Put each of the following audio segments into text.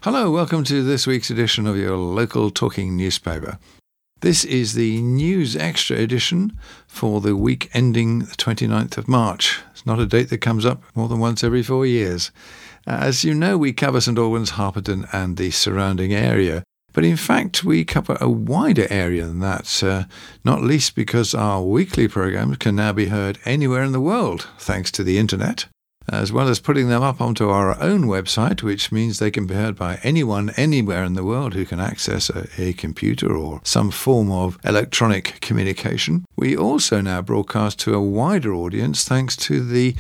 Hello, welcome to this week's edition of your local talking newspaper. This is the News Extra edition for the week ending the 29th of March. It's not a date that comes up more than once every 4 years. As you know, we cover St Albans, Harpenden and the surrounding area. But in fact, we cover a wider area than that, not least because our weekly programmes can now be heard anywhere in the world, thanks to the internet, as well as putting them up onto our own website, which means they can be heard by anyone anywhere in the world who can access a computer or some form of electronic communication. We also now broadcast to a wider audience thanks to the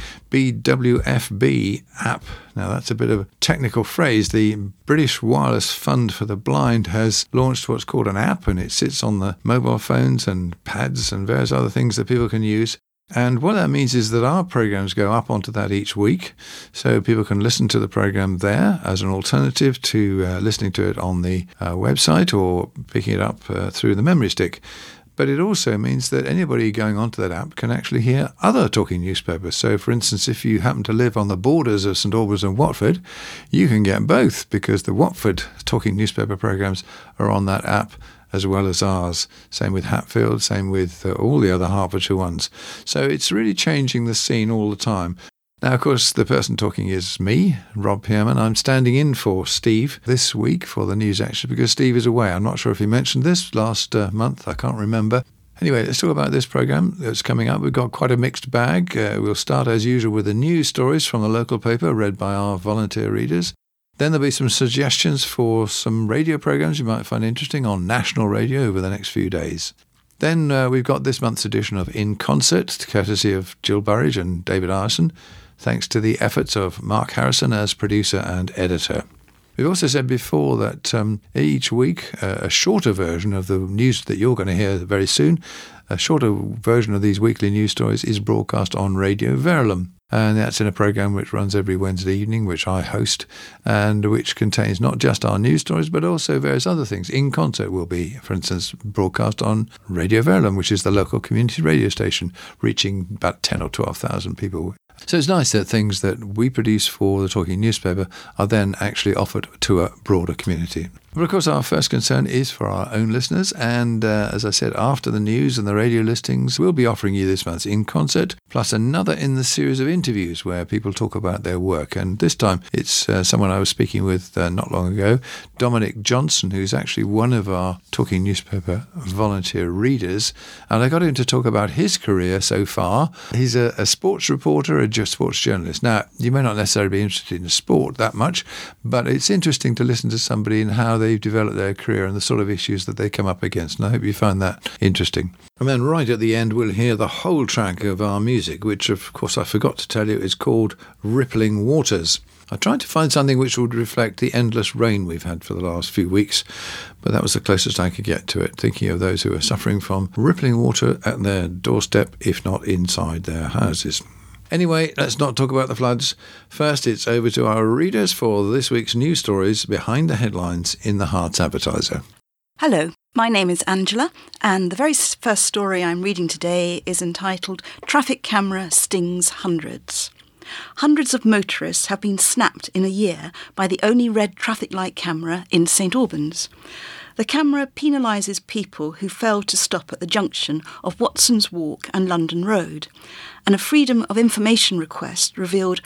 BWFB app. Now, that's a bit of a technical phrase. The British Wireless Fund for the Blind has launched what's called an app, and it sits on the mobile phones and pads and various other things that people can use. And what that means is that our programs go up onto that each week, so people can listen to the program there as an alternative to listening to it on the website or picking it up through the memory stick. But it also means that anybody going onto that app can actually hear other talking newspapers. So, for instance, if you happen to live on the borders of St Albans and Watford, you can get both because the Watford talking newspaper programs are on that app as well as ours. Same with Hatfield, same with all the other Hertfordshire ones. So it's really changing the scene all the time. Now, of course, the person talking is me, Rob Pierman. I'm standing in for Steve this week for the News Extra because Steve is away. I'm not sure if he mentioned this last month. I can't remember. Anyway, let's talk about this programme that's coming up. We've got quite a mixed bag. We'll start, as usual, with the news stories from the local paper read by our volunteer readers. Then there'll be some suggestions for some radio programmes you might find interesting on national radio over the next few days. Then we've got this month's edition of In Concert, courtesy of Jill Burridge and David Arson, thanks to the efforts of Mark Harrison as producer and editor. We've also said before that each week a shorter version of the news that you're going to hear very soon, a shorter version of these weekly news stories is broadcast on Radio Verulam. And that's in a programme which runs every Wednesday evening, which I host, and which contains not just our news stories, but also various other things. In Concert will be, for instance, broadcast on Radio Verulam, which is the local community radio station, reaching about 10 or 12,000 people. So it's nice that things that we produce for the Talking Newspaper are then actually offered to a broader community. But of course, our first concern is for our own listeners. And as I said, after the news and the radio listings, we'll be offering you this month's In Concert, plus another in the series of interviews where people talk about their work. And this time, it's someone I was speaking with not long ago, Dominic Johnson, who's actually one of our Talking Newspaper volunteer readers. And I got him to talk about his career so far. He's a sports reporter, a sports journalist. Now, you may not necessarily be interested in sport that much, but it's interesting to listen to somebody and how they've developed their career and the sort of issues that they come up against. And I hope you find that interesting. And then right at the end, we'll hear the whole track of our music, which, of course, I forgot to tell you, is called Rippling Waters. I tried to find something which would reflect the endless rain we've had for the last few weeks, but that was the closest I could get to it, thinking of those who are suffering from rippling water at their doorstep, if not inside their houses. Anyway, let's not talk about the floods. First, it's over to our readers for this week's news stories behind the headlines in the Herts Advertiser. Hello, my name is Angela, and the very first story I'm reading today is entitled Traffic Camera Stings Hundreds. Hundreds of motorists have been snapped in a year by the only red traffic light camera in St Albans. The camera penalises people who failed to stop at the junction of Watson's Walk and London Road, and a Freedom of Information request revealed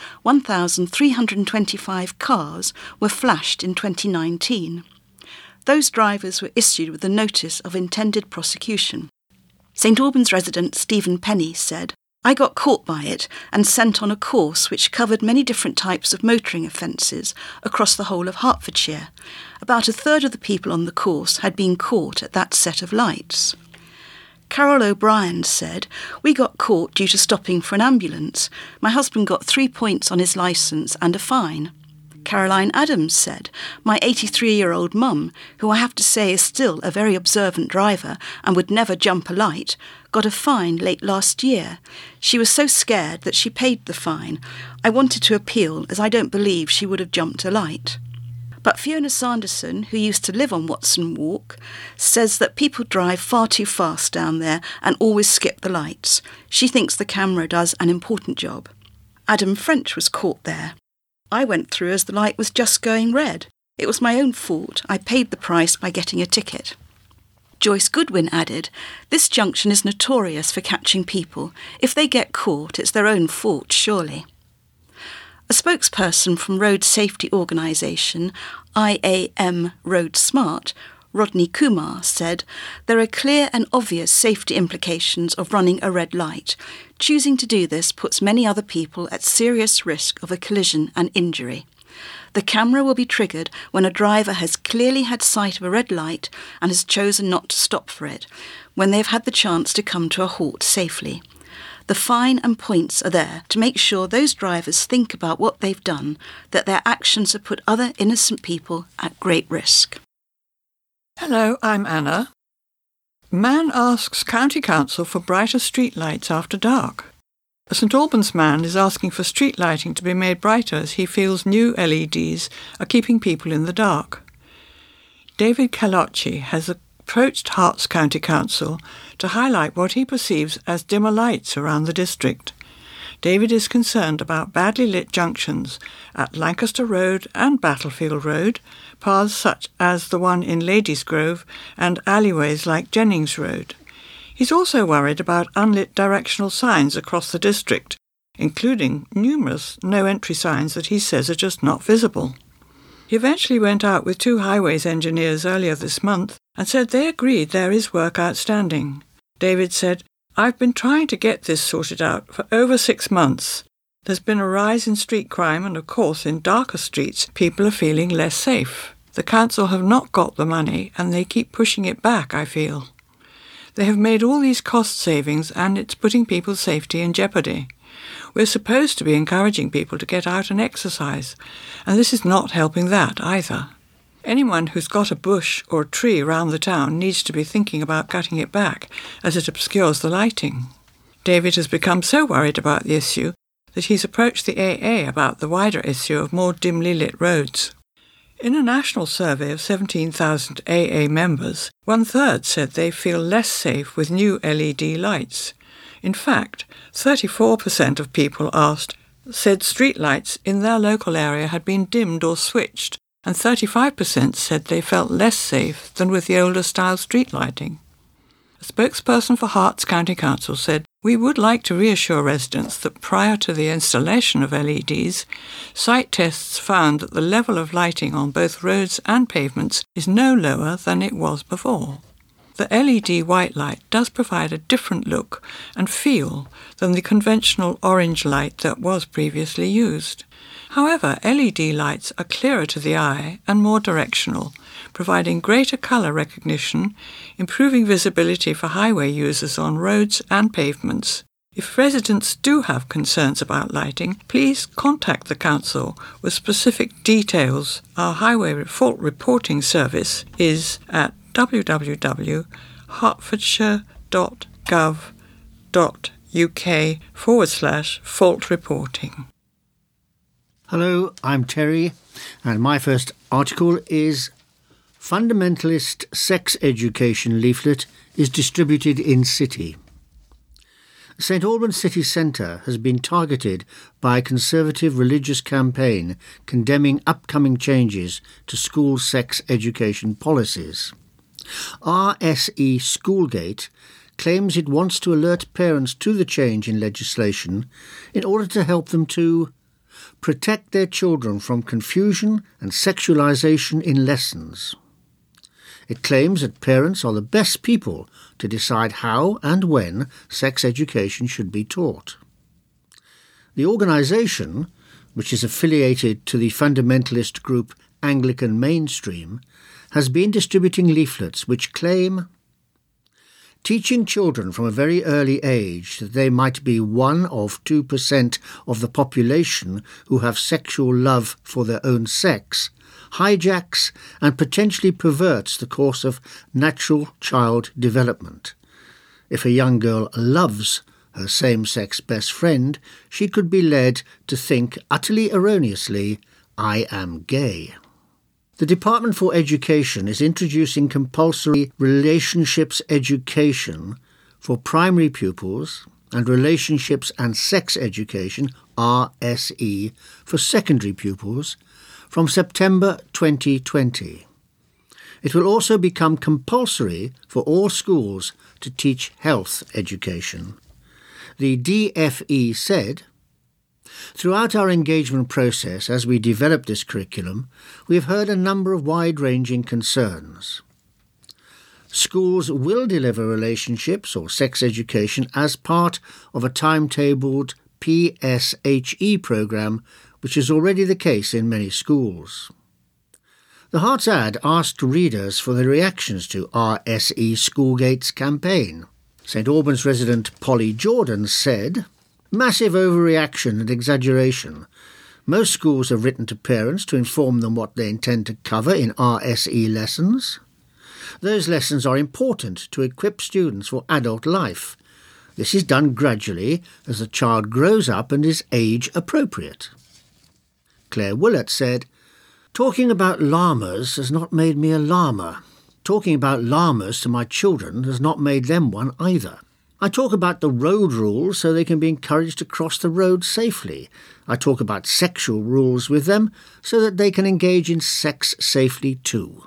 1,325 cars were flashed in 2019. Those drivers were issued with a notice of intended prosecution. St Albans resident Stephen Penny said, "I got caught by it and sent on a course which covered many different types of motoring offences across the whole of Hertfordshire. About a third of the people on the course had been caught at that set of lights." Carol O'Brien said, "We got caught due to stopping for an ambulance. My husband got 3 points on his licence and a fine." Caroline Adams said, "My 83-year-old mum, who I have to say is still a very observant driver and would never jump a light, got a fine late last year. She was so scared that she paid the fine. I wanted to appeal as I don't believe she would have jumped a light." But Fiona Sanderson, who used to live on Watson Walk, says that people drive far too fast down there and always skip the lights. She thinks the camera does an important job. Adam French was caught there. "I went through as the light was just going red. It was my own fault. I paid the price by getting a ticket. Joyce Goodwin added, "This junction is notorious for catching people. If they get caught, it's their own fault, surely." A spokesperson from road safety organisation IAM Road Smart, Rodney Kumar, said, "There are clear and obvious safety implications of running a red light. Choosing to do this puts many other people at serious risk of a collision and injury. The camera will be triggered when a driver has clearly had sight of a red light and has chosen not to stop for it, when they've had the chance to come to a halt safely. The fine and points are there to make sure those drivers think about what they've done, that their actions have put other innocent people at great risk." Hello, I'm Anna. Man asks County Council for brighter street lights after dark. A St Albans man is asking for street lighting to be made brighter as he feels new LEDs are keeping people in the dark. David Calocci has approached Herts County Council to highlight what he perceives as dimmer lights around the district. David is concerned about badly lit junctions at Lancaster Road and Battlefield Road, paths such as the one in Ladies Grove, and alleyways like Jennings Road. He's also worried about unlit directional signs across the district, including numerous no-entry signs that he says are just not visible. He eventually went out with 2 highways engineers earlier this month and said they agreed there is work outstanding. David said, "I've been trying to get this sorted out for over 6 months. There's been a rise in street crime and, of course, in darker streets, people are feeling less safe. The council have not got the money and they keep pushing it back, I feel. They have made all these cost savings and it's putting people's safety in jeopardy. We're supposed to be encouraging people to get out and exercise, and this is not helping that either. Anyone who's got a bush or a tree around the town needs to be thinking about cutting it back, as it obscures the lighting." David has become so worried about the issue that he's approached the AA about the wider issue of more dimly lit roads. In a national survey of 17,000 AA members, 1/3 said they feel less safe with new LED lights. In fact, 34% of people asked said streetlights in their local area had been dimmed or switched, and 35% said they felt less safe than with the older style street lighting. A spokesperson for Herts County Council said, "We would like to reassure residents that prior to the installation of LEDs, site tests found that the level of lighting on both roads and pavements is no lower than it was before. The LED white light does provide a different look and feel than the conventional orange light that was previously used. However, LED lights are clearer to the eye and more directional, providing greater colour recognition, improving visibility for highway users on roads and pavements. If residents do have concerns about lighting, please contact the council with specific details. Our highway fault reporting service is at www.hertfordshire.gov.uk/fault reporting. Hello, I'm Terry, and my first article is Fundamentalist Sex Education Leaflet is distributed in City. St Albans City Centre has been targeted by a conservative religious campaign condemning upcoming changes to school sex education policies. RSE Schoolgate claims it wants to alert parents to the change in legislation in order to help them to protect their children from confusion and sexualisation in lessons. It claims that parents are the best people to decide how and when sex education should be taught. The organisation, which is affiliated to the fundamentalist group Anglican Mainstream, has been distributing leaflets which claim teaching children from a very early age that they might be 1 of 2% of the population who have sexual love for their own sex hijacks and potentially perverts the course of natural child development. If a young girl loves her same-sex best friend, she could be led to think utterly erroneously, "I am gay." The Department for Education is introducing compulsory relationships education for primary pupils and relationships and sex education, RSE, for secondary pupils, from September 2020. It will also become compulsory for all schools to teach health education. The DFE said, "Throughout our engagement process as we develop this curriculum, we have heard a number of wide-ranging concerns. Schools will deliver relationships or sex education as part of a timetabled PSHE programme, which is already the case in many schools." The Herts ad asked readers for their reactions to RSE Schoolgate's campaign. St Albans resident Polly Jordan said, "Massive overreaction and exaggeration. Most schools have written to parents to inform them what they intend to cover in RSE lessons. Those lessons are important to equip students for adult life. This is done gradually as the child grows up and is age appropriate." Claire Willett said, "Talking about llamas has not made me a llama. Talking about llamas to my children has not made them one either. I talk about the road rules so they can be encouraged to cross the road safely. I talk about sexual rules with them so that they can engage in sex safely too."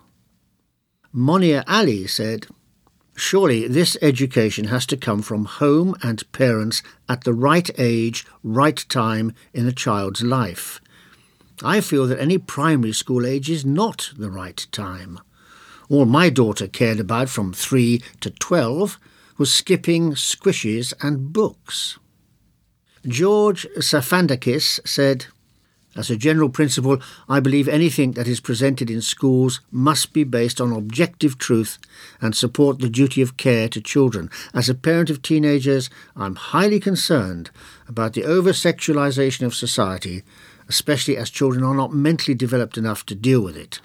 Monia Ali said, "Surely this education has to come from home and parents at the right age, right time in a child's life. I feel that any primary school age is not the right time. All my daughter cared about from 3 to 12 was skipping, squishes and books." George Safandakis said, "As a general principle, I believe anything that is presented in schools must be based on objective truth and support the duty of care to children. As a parent of teenagers, I'm highly concerned about the over-sexualization of society, especially as children are not mentally developed enough to deal with it."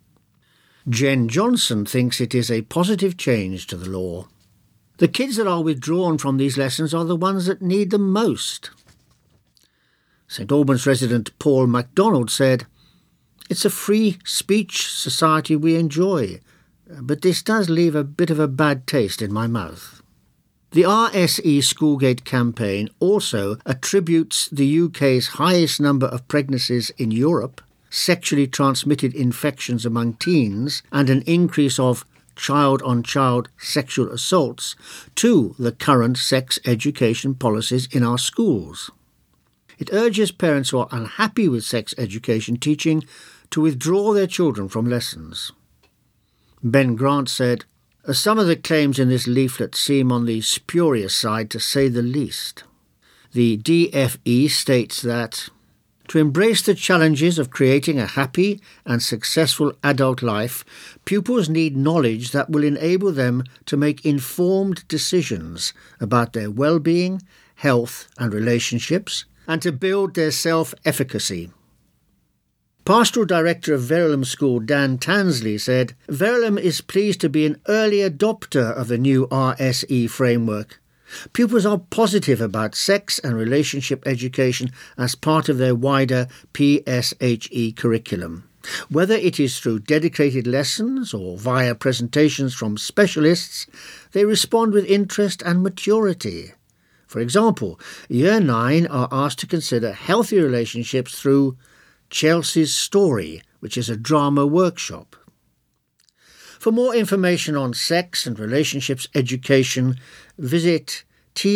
Jen Johnson thinks it is a positive change to the law. "The kids that are withdrawn from these lessons are the ones that need them most." St Albans resident Paul MacDonald said, "It's a free speech society we enjoy, but this does leave a bit of a bad taste in my mouth." The RSE Schoolgate campaign also attributes the UK's highest number of pregnancies in Europe, sexually transmitted infections among teens, and an increase of child-on-child sexual assaults to the current sex education policies in our schools. It urges parents who are unhappy with sex education teaching to withdraw their children from lessons. Ben Grant said, "Some of the claims in this leaflet seem on the spurious side, to say the least." The DFE states that, "To embrace the challenges of creating a happy and successful adult life, pupils need knowledge that will enable them to make informed decisions about their well-being, health and relationships, and to build their self-efficacy." Pastoral Director of Verulam School Dan Tansley said, "Verulam is pleased to be an early adopter of the new RSE framework. Pupils are positive about sex and relationship education as part of their wider PSHE curriculum. Whether it is through dedicated lessons or via presentations from specialists, they respond with interest and maturity. For example, Year 9 are asked to consider healthy relationships through Chelsea's Story, which is a drama workshop. For more information on sex and relationships education, visit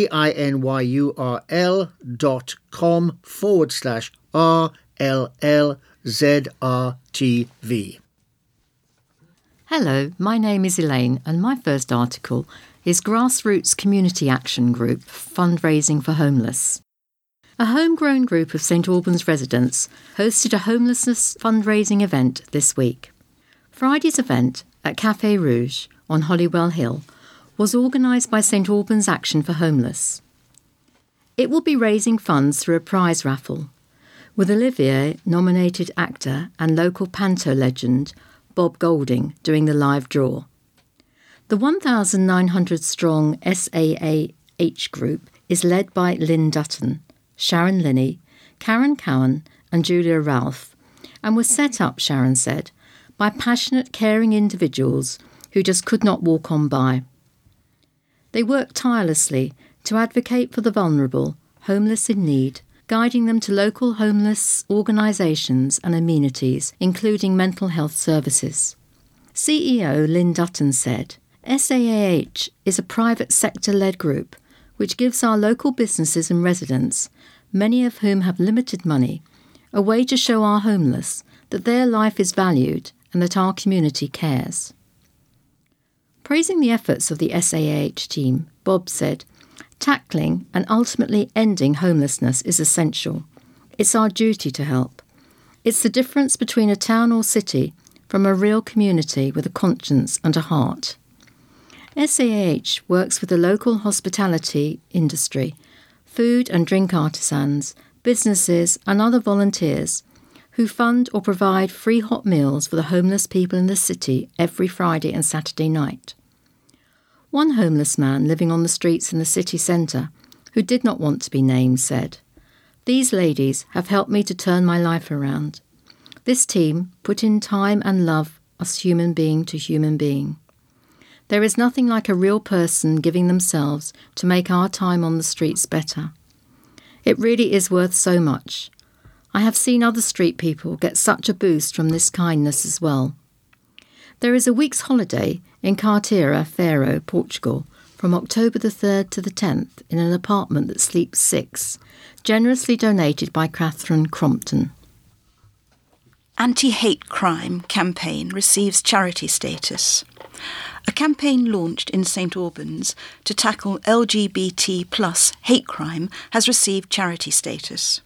tinyurl.com/RLLZRTV. Hello, my name is Elaine and my first article is Grassroots Community Action Group Fundraising for Homeless. A homegrown group of St Albans residents hosted a homelessness fundraising event this week. Friday's event at Café Rouge on Holywell Hill was organised by St Albans Action for Homeless. It will be raising funds through a prize raffle, with Olivier-nominated actor and local panto legend Bob Golding doing the live draw. The 1,900-strong SAAH group is led by Lynn Dutton, Sharon Linney, Karen Cowan and Julia Ralph, and was set up, Sharon said, by passionate, caring individuals who just could not walk on by. They work tirelessly to advocate for the vulnerable, homeless in need, guiding them to local homeless organisations and amenities, including mental health services. CEO Lynn Dutton said, SAAH is a private sector-led group which gives our local businesses and residents, many of whom have limited money, a way to show our homeless that their life is valued and that our community cares. Praising the efforts of the SAAH team, Bob said, tackling and ultimately ending homelessness is essential. It's our duty to help. It's the difference between a town or city from a real community with a conscience and a heart. SAAH works with the local hospitality industry, food and drink artisans, businesses and other volunteers who fund or provide free hot meals for the homeless people in the city every Friday and Saturday night. One homeless man living on the streets in the city centre, who did not want to be named, said, "These ladies have helped me to turn my life around. This team put in time and love us human being to human being. There is nothing like a real person giving themselves to make our time on the streets better. It really is worth so much. I have seen other street people get such a boost from this kindness as well." There is a week's holiday in Carteira, Faro, Portugal, from October the 3rd to the 10th in an apartment that sleeps 6, generously donated by Catherine Crompton. Anti-hate crime campaign receives charity status. A campaign launched in St Albans to tackle LGBT+ hate crime has received charity status.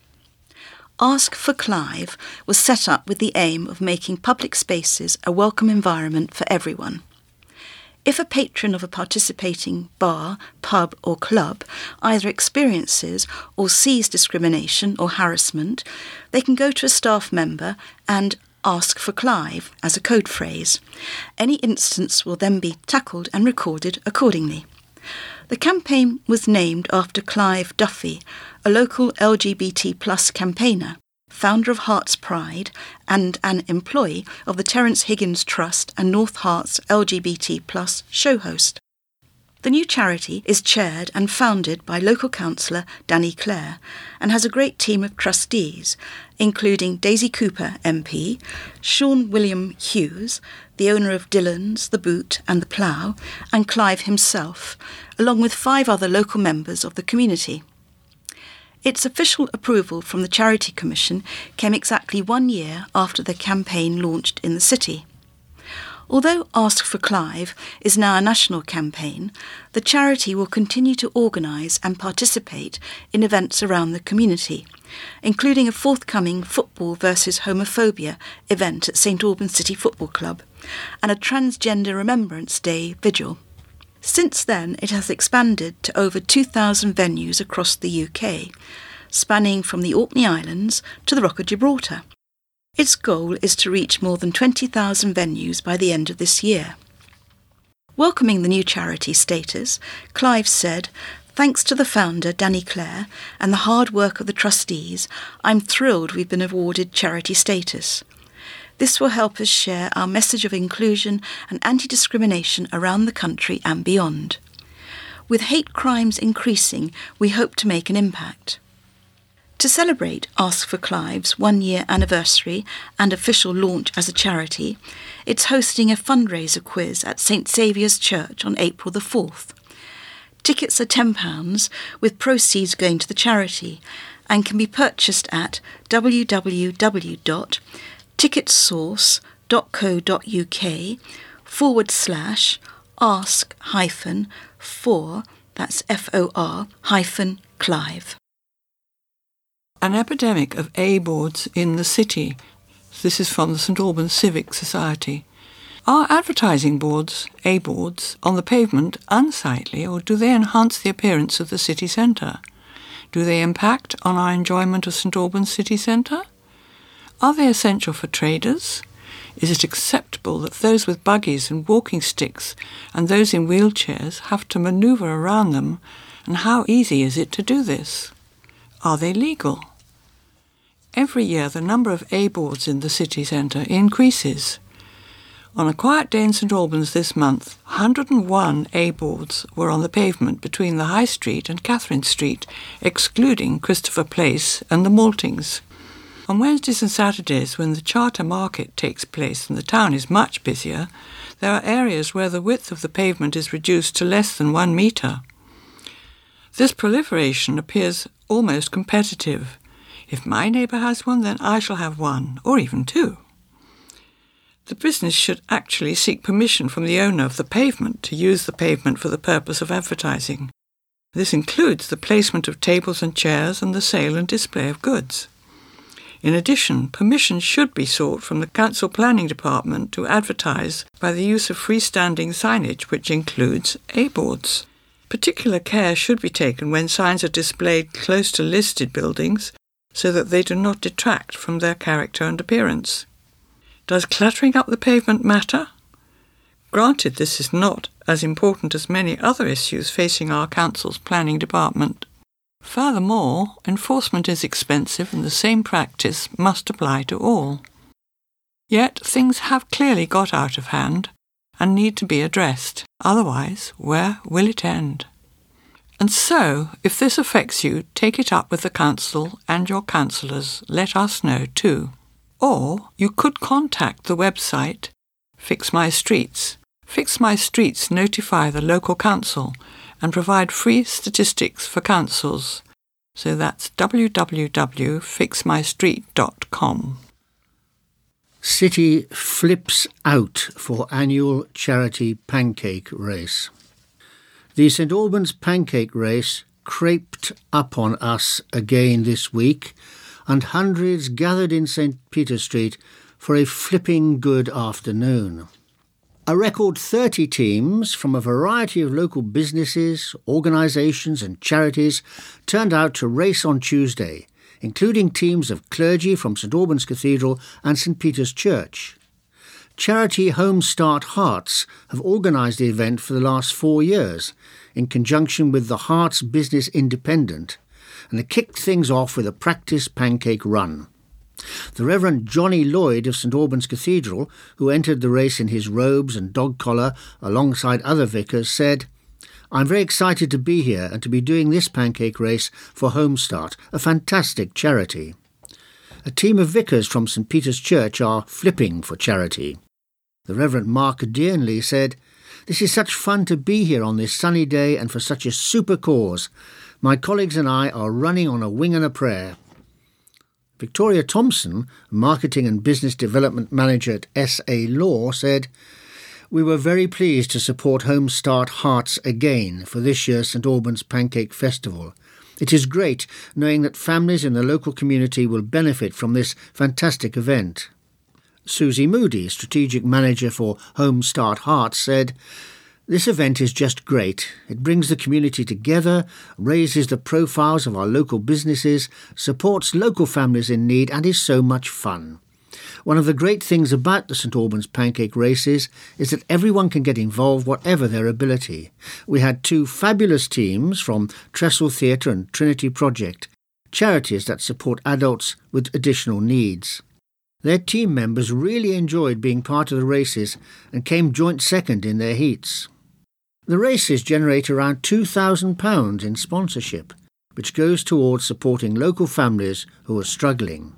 Ask for Clive was set up with the aim of making public spaces a welcome environment for everyone. If a patron of a participating bar, pub or club either experiences or sees discrimination or harassment, they can go to a staff member and ask for Clive as a code phrase. Any instance will then be tackled and recorded accordingly. The campaign was named after Clive Duffy, a local LGBT+ campaigner, founder of Hearts Pride and an employee of the Terence Higgins Trust and North Hearts LGBT+ show host. The new charity is chaired and founded by local councillor Danny Clare and has a great team of trustees, including Daisy Cooper MP, Sean William Hughes, the owner of Dillon's, The Boot and The Plough, and Clive himself, along with 5 other local members of the community. Its official approval from the Charity Commission came exactly 1 year after the campaign launched in the city. Although Ask for Clive is now a national campaign, the charity will continue to organise and participate in events around the community, including a forthcoming Football versus Homophobia event at St Albans City Football Club and a Transgender Remembrance Day vigil. Since then, it has expanded to over 2,000 venues across the UK, spanning from the Orkney Islands to the Rock of Gibraltar. Its goal is to reach more than 20,000 venues by the end of this year. Welcoming the new charity status, Clive said, "Thanks to the founder, Danny Clare, and the hard work of the trustees, I'm thrilled we've been awarded charity status. This will help us share our message of inclusion and anti-discrimination around the country and beyond. With hate crimes increasing, we hope to make an impact." To celebrate Ask for Clive's 1-year anniversary and official launch as a charity, it's hosting a fundraiser quiz at St Saviour's Church on April the 4th. Tickets are £10, with proceeds going to the charity, and can be purchased at www.ticketsource.co.uk/ask-for, that's FOR-Clive. An epidemic of A-boards in the city. This is from the St Albans Civic Society. Are advertising boards, A-boards, on the pavement unsightly, or do they enhance the appearance of the city centre? Do they impact on our enjoyment of St Albans city centre? Are they essential for traders? Is it acceptable that those with buggies and walking sticks and those in wheelchairs have to manoeuvre around them, and how easy is it to do this? Are they legal? Every year the number of A-boards in the city centre increases. On a quiet day in St Albans this month, 101 A-boards were on the pavement between the High Street and Catherine Street, excluding Christopher Place and the Maltings. On Wednesdays and Saturdays, when the Charter Market takes place and the town is much busier, there are areas where the width of the pavement is reduced to less than 1 metre. This proliferation appears almost competitive. If my neighbour has one, then I shall have one, or even 2. The business should actually seek permission from the owner of the pavement to use the pavement for the purpose of advertising. This includes the placement of tables and chairs and the sale and display of goods. In addition, permission should be sought from the Council Planning Department to advertise by the use of freestanding signage, which includes A-boards. Particular care should be taken when signs are displayed close to listed buildings so that they do not detract from their character and appearance. Does cluttering up the pavement matter? Granted, this is not as important as many other issues facing our council's planning department. Furthermore, enforcement is expensive and the same practice must apply to all. Yet things have clearly got out of hand and need to be addressed. Otherwise, where will it end? And so, if this affects you, take it up with the council and your councillors. Let us know too. Or you could contact the website Fix My Streets. Fix My Streets notify the local council and provide free statistics for councils. So that's www.fixmystreet.com. City flips out for annual charity pancake race. The St Albans pancake race crept up on us again this week, and hundreds gathered in St Peter Street for a flipping good afternoon. A record 30 teams from a variety of local businesses, organisations and charities turned out to race on Tuesday, including teams of clergy from St Albans Cathedral and St Peter's Church. Charity Home Start Hearts have organised the event for the last 4 years, in conjunction with the Hearts Business Independent, and they kicked things off with a practice pancake run. The Reverend Johnny Lloyd of St Albans Cathedral, who entered the race in his robes and dog collar alongside other vicars, said, "I'm very excited to be here and to be doing this pancake race for Home Start, a fantastic charity." A team of vicars from St Peter's Church are flipping for charity. The Reverend Mark Dearnley said, "This is such fun to be here on this sunny day and for such a super cause. My colleagues and I are running on a wing and a prayer." Victoria Thompson, Marketing and Business Development Manager at SA Law, said, "We were very pleased to support Home Start Hearts again for this year's St Albans Pancake Festival. It is great knowing that families in the local community will benefit from this fantastic event." Susie Moody, Strategic Manager for Home Start Hearts, said, "This event is just great. It brings the community together, raises the profiles of our local businesses, supports local families in need, and is so much fun. One of the great things about the St Albans pancake races is that everyone can get involved whatever their ability. We had 2 fabulous teams from Trestle Theatre and Trinity Project, charities that support adults with additional needs. Their team members really enjoyed being part of the races and came joint second in their heats. The races generate around £2,000 in sponsorship, which goes towards supporting local families who are struggling.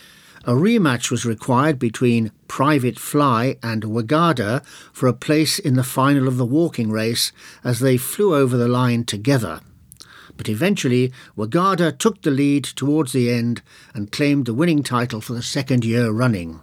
A rematch was required between Private Fly and Wagada for a place in the final of the walking race as they flew over the line together. But eventually, Wagada took the lead towards the end and claimed the winning title for the 2nd year running.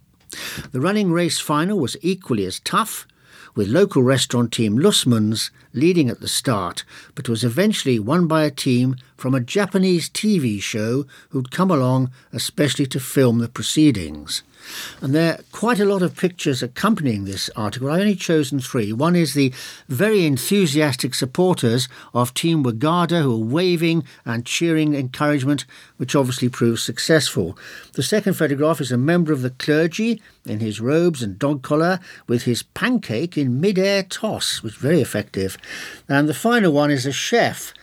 The running race final was equally as tough, with local restaurant team Lussmans leading at the start, but was eventually won by a team from a Japanese TV show who'd come along especially to film the proceedings. And there are quite a lot of pictures accompanying this article. I've only chosen 3. One is the very enthusiastic supporters of Team Wagada who are waving and cheering encouragement, which obviously proves successful. The second photograph is a member of the clergy in his robes and dog collar with his pancake in mid-air toss, which is very effective. And the final one is a chef.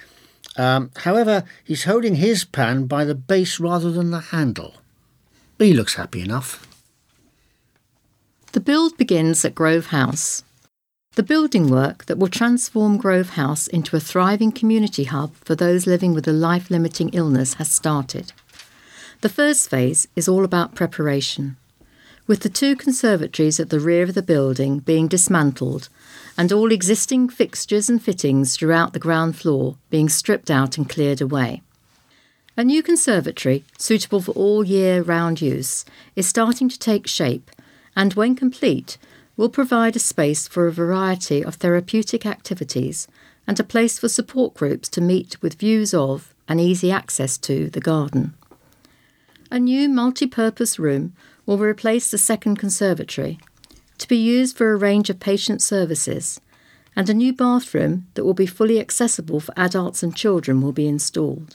However, he's holding his pan by the base rather than the handle. But he looks happy enough. The build begins at Grove House. The building work that will transform Grove House into a thriving community hub for those living with a life-limiting illness has started. The first phase is all about preparation, with the 2 conservatories at the rear of the building being dismantled and all existing fixtures and fittings throughout the ground floor being stripped out and cleared away. A new conservatory, suitable for all year-round use, is starting to take shape and, when complete, will provide a space for a variety of therapeutic activities and a place for support groups to meet with views of and easy access to the garden. A new multi-purpose room will replace the second conservatory, to be used for a range of patient services, and a new bathroom that will be fully accessible for adults and children will be installed.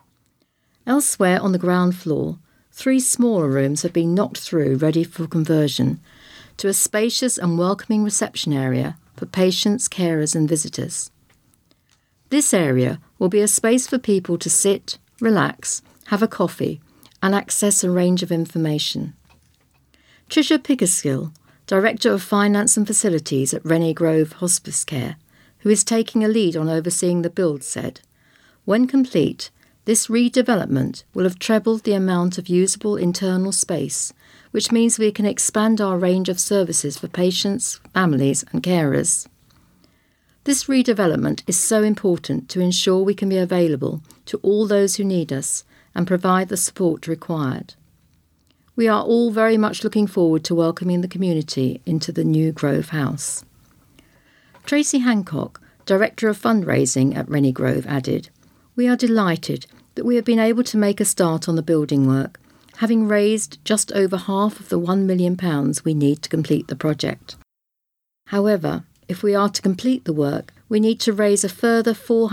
Elsewhere on the ground floor, 3 smaller rooms have been knocked through ready for conversion to a spacious and welcoming reception area for patients, carers and visitors. This area will be a space for people to sit, relax, have a coffee and access a range of information. Tricia Pickerskill, Director of Finance and Facilities at Rennie Grove Hospice Care, who is taking a lead on overseeing the build, said, "When complete, this redevelopment will have trebled the amount of usable internal space, which means we can expand our range of services for patients, families and carers. This redevelopment is so important to ensure we can be available to all those who need us and provide the support required. We are all very much looking forward to welcoming the community into the new Grove House." Tracy Hancock, Director of Fundraising at Rennie Grove, added, "We are delighted that we have been able to make a start on the building work, having raised just over half of the £1 million we need to complete the project. However, if we are to complete the work, we need to raise a further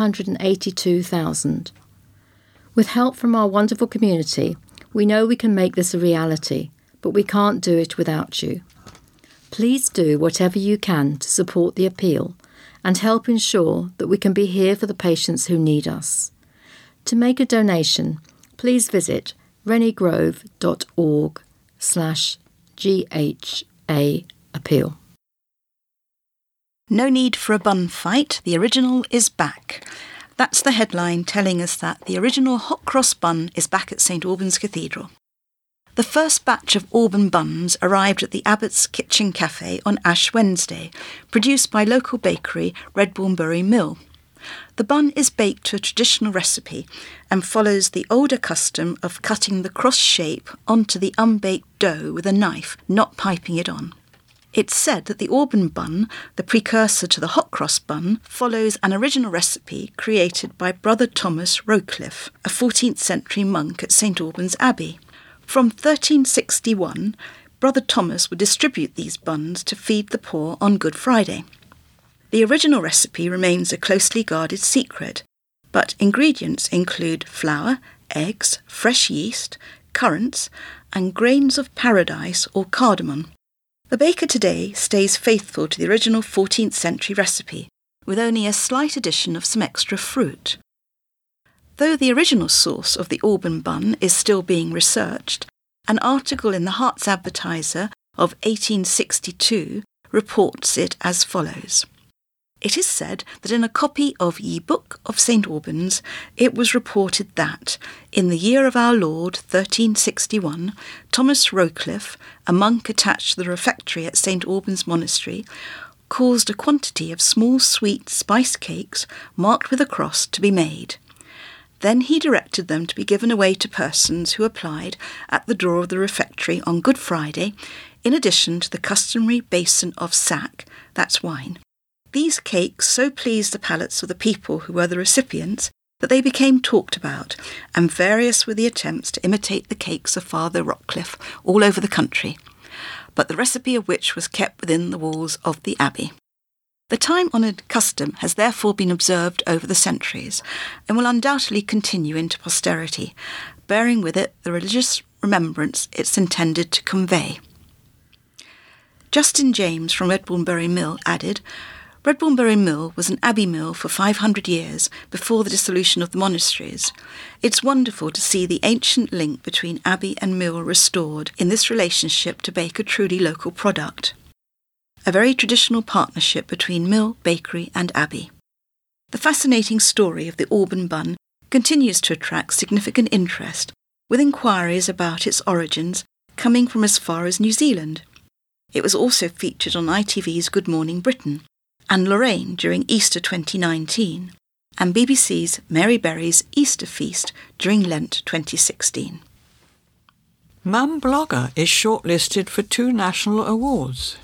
£482,000. With help from our wonderful community, we know we can make this a reality, but we can't do it without you. Please do whatever you can to support the appeal and help ensure that we can be here for the patients who need us. To make a donation, please visit renniegrove.org/GHA appeal." No need for a bun fight, the original is back. That's the headline telling us that the original hot cross bun is back at St Albans Cathedral. The first batch of Auburn buns arrived at the Abbott's Kitchen Cafe on Ash Wednesday, produced by local bakery Redbournebury Mill. The bun is baked to a traditional recipe and follows the older custom of cutting the cross shape onto the unbaked dough with a knife, not piping it on. It's said that the Auburn bun, the precursor to the hot cross bun, follows an original recipe created by Brother Thomas Rocliffe, a 14th century monk at St Albans Abbey. From 1361, Brother Thomas would distribute these buns to feed the poor on Good Friday. The original recipe remains a closely guarded secret, but ingredients include flour, eggs, fresh yeast, currants, and grains of paradise or cardamom. The baker today stays faithful to the original 14th century recipe, with only a slight addition of some extra fruit. Though the original source of the Auburn bun is still being researched, an article in the Herts Advertiser of 1862 reports it as follows. It is said that in a copy of Ye Book of St Albans, it was reported that, in the year of our Lord 1361, Thomas Rocliffe, a monk attached to the refectory at St Albans Monastery, caused a quantity of small sweet spiced cakes marked with a cross to be made. Then he directed them to be given away to persons who applied at the door of the refectory on Good Friday, in addition to the customary basin of sack, that's wine. These cakes so pleased the palates of the people who were the recipients that they became talked about, and various were the attempts to imitate the cakes of Father Rocliffe all over the country, but the recipe of which was kept within the walls of the abbey. The time-honoured custom has therefore been observed over the centuries, and will undoubtedly continue into posterity, bearing with it the religious remembrance it's intended to convey. Justin James from Redbournebury Mill added, Redbournebury Mill was an abbey mill for 500 years before the dissolution of the monasteries. It's wonderful to see the ancient link between abbey and mill restored in this relationship to bake a truly local product. a very traditional partnership between mill, bakery and abbey. The fascinating story of the Auburn bun continues to attract significant interest, with inquiries about its origins coming from as far as New Zealand. It was also featured on ITV's Good Morning Britain and Lorraine during Easter 2019, and BBC's Mary Berry's Easter Feast during Lent 2016. Mum Blogger is shortlisted for 2 national awards.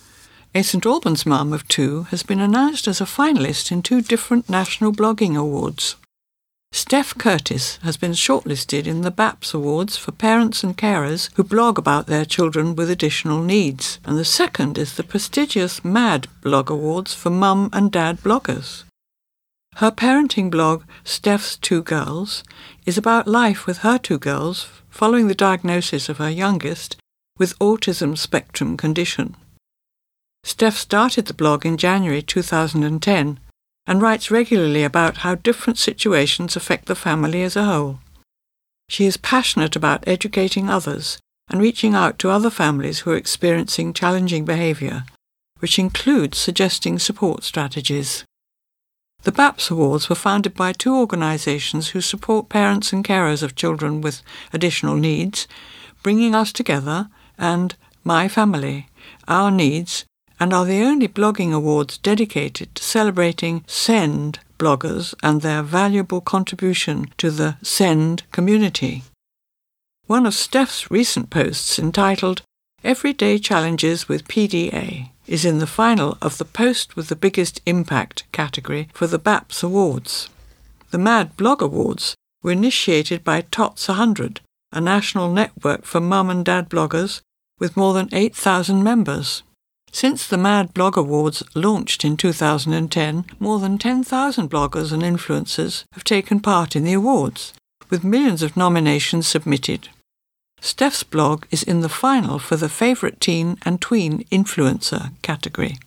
A St Albans mum of 2 has been announced as a finalist in 2 different national blogging awards. Steph Curtis has been shortlisted in the BAPS Awards for parents and carers who blog about their children with additional needs, and the second is the prestigious MAD Blog Awards for mum and dad bloggers. Her parenting blog, Steph's 2 Girls, is about life with her 2 girls following the diagnosis of her youngest with autism spectrum condition. Steph started the blog in January 2010 and writes regularly about how different situations affect the family as a whole. She is passionate about educating others and reaching out to other families who are experiencing challenging behaviour, which includes suggesting support strategies. The BAPS Awards were founded by 2 organisations who support parents and carers of children with additional needs, Bringing Us Together and My Family, Our Needs, and are the only blogging awards dedicated to celebrating SEND bloggers and their valuable contribution to the SEND community. One of Steph's recent posts, entitled Everyday Challenges with PDA, is in the final of the Post with the Biggest Impact category for the BAPS Awards. The MAD Blog Awards were initiated by TOTS 100, a national network for mum and dad bloggers with more than 8,000 members. Since the MAD Blog Awards launched in 2010, more than 10,000 bloggers and influencers have taken part in the awards, with millions of nominations submitted. Steph's blog is in the final for the Favourite Teen and Tween Influencer category.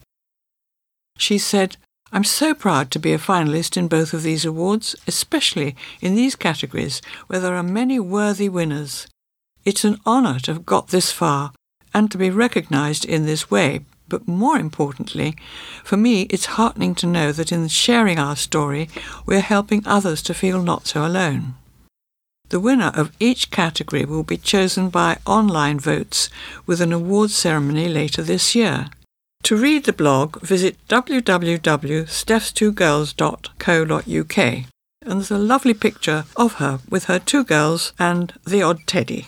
She said, "I'm so proud to be a finalist in both of these awards, especially in these categories where there are many worthy winners. It's an honour to have got this far and to be recognised in this way, but more importantly, for me it's heartening to know that in sharing our story, we're helping others to feel not so alone." The winner of each category will be chosen by online votes with an awards ceremony later this year. To read the blog, visit www.stephs2girls.co.uk, and there's a lovely picture of her with her 2 girls and the odd teddy.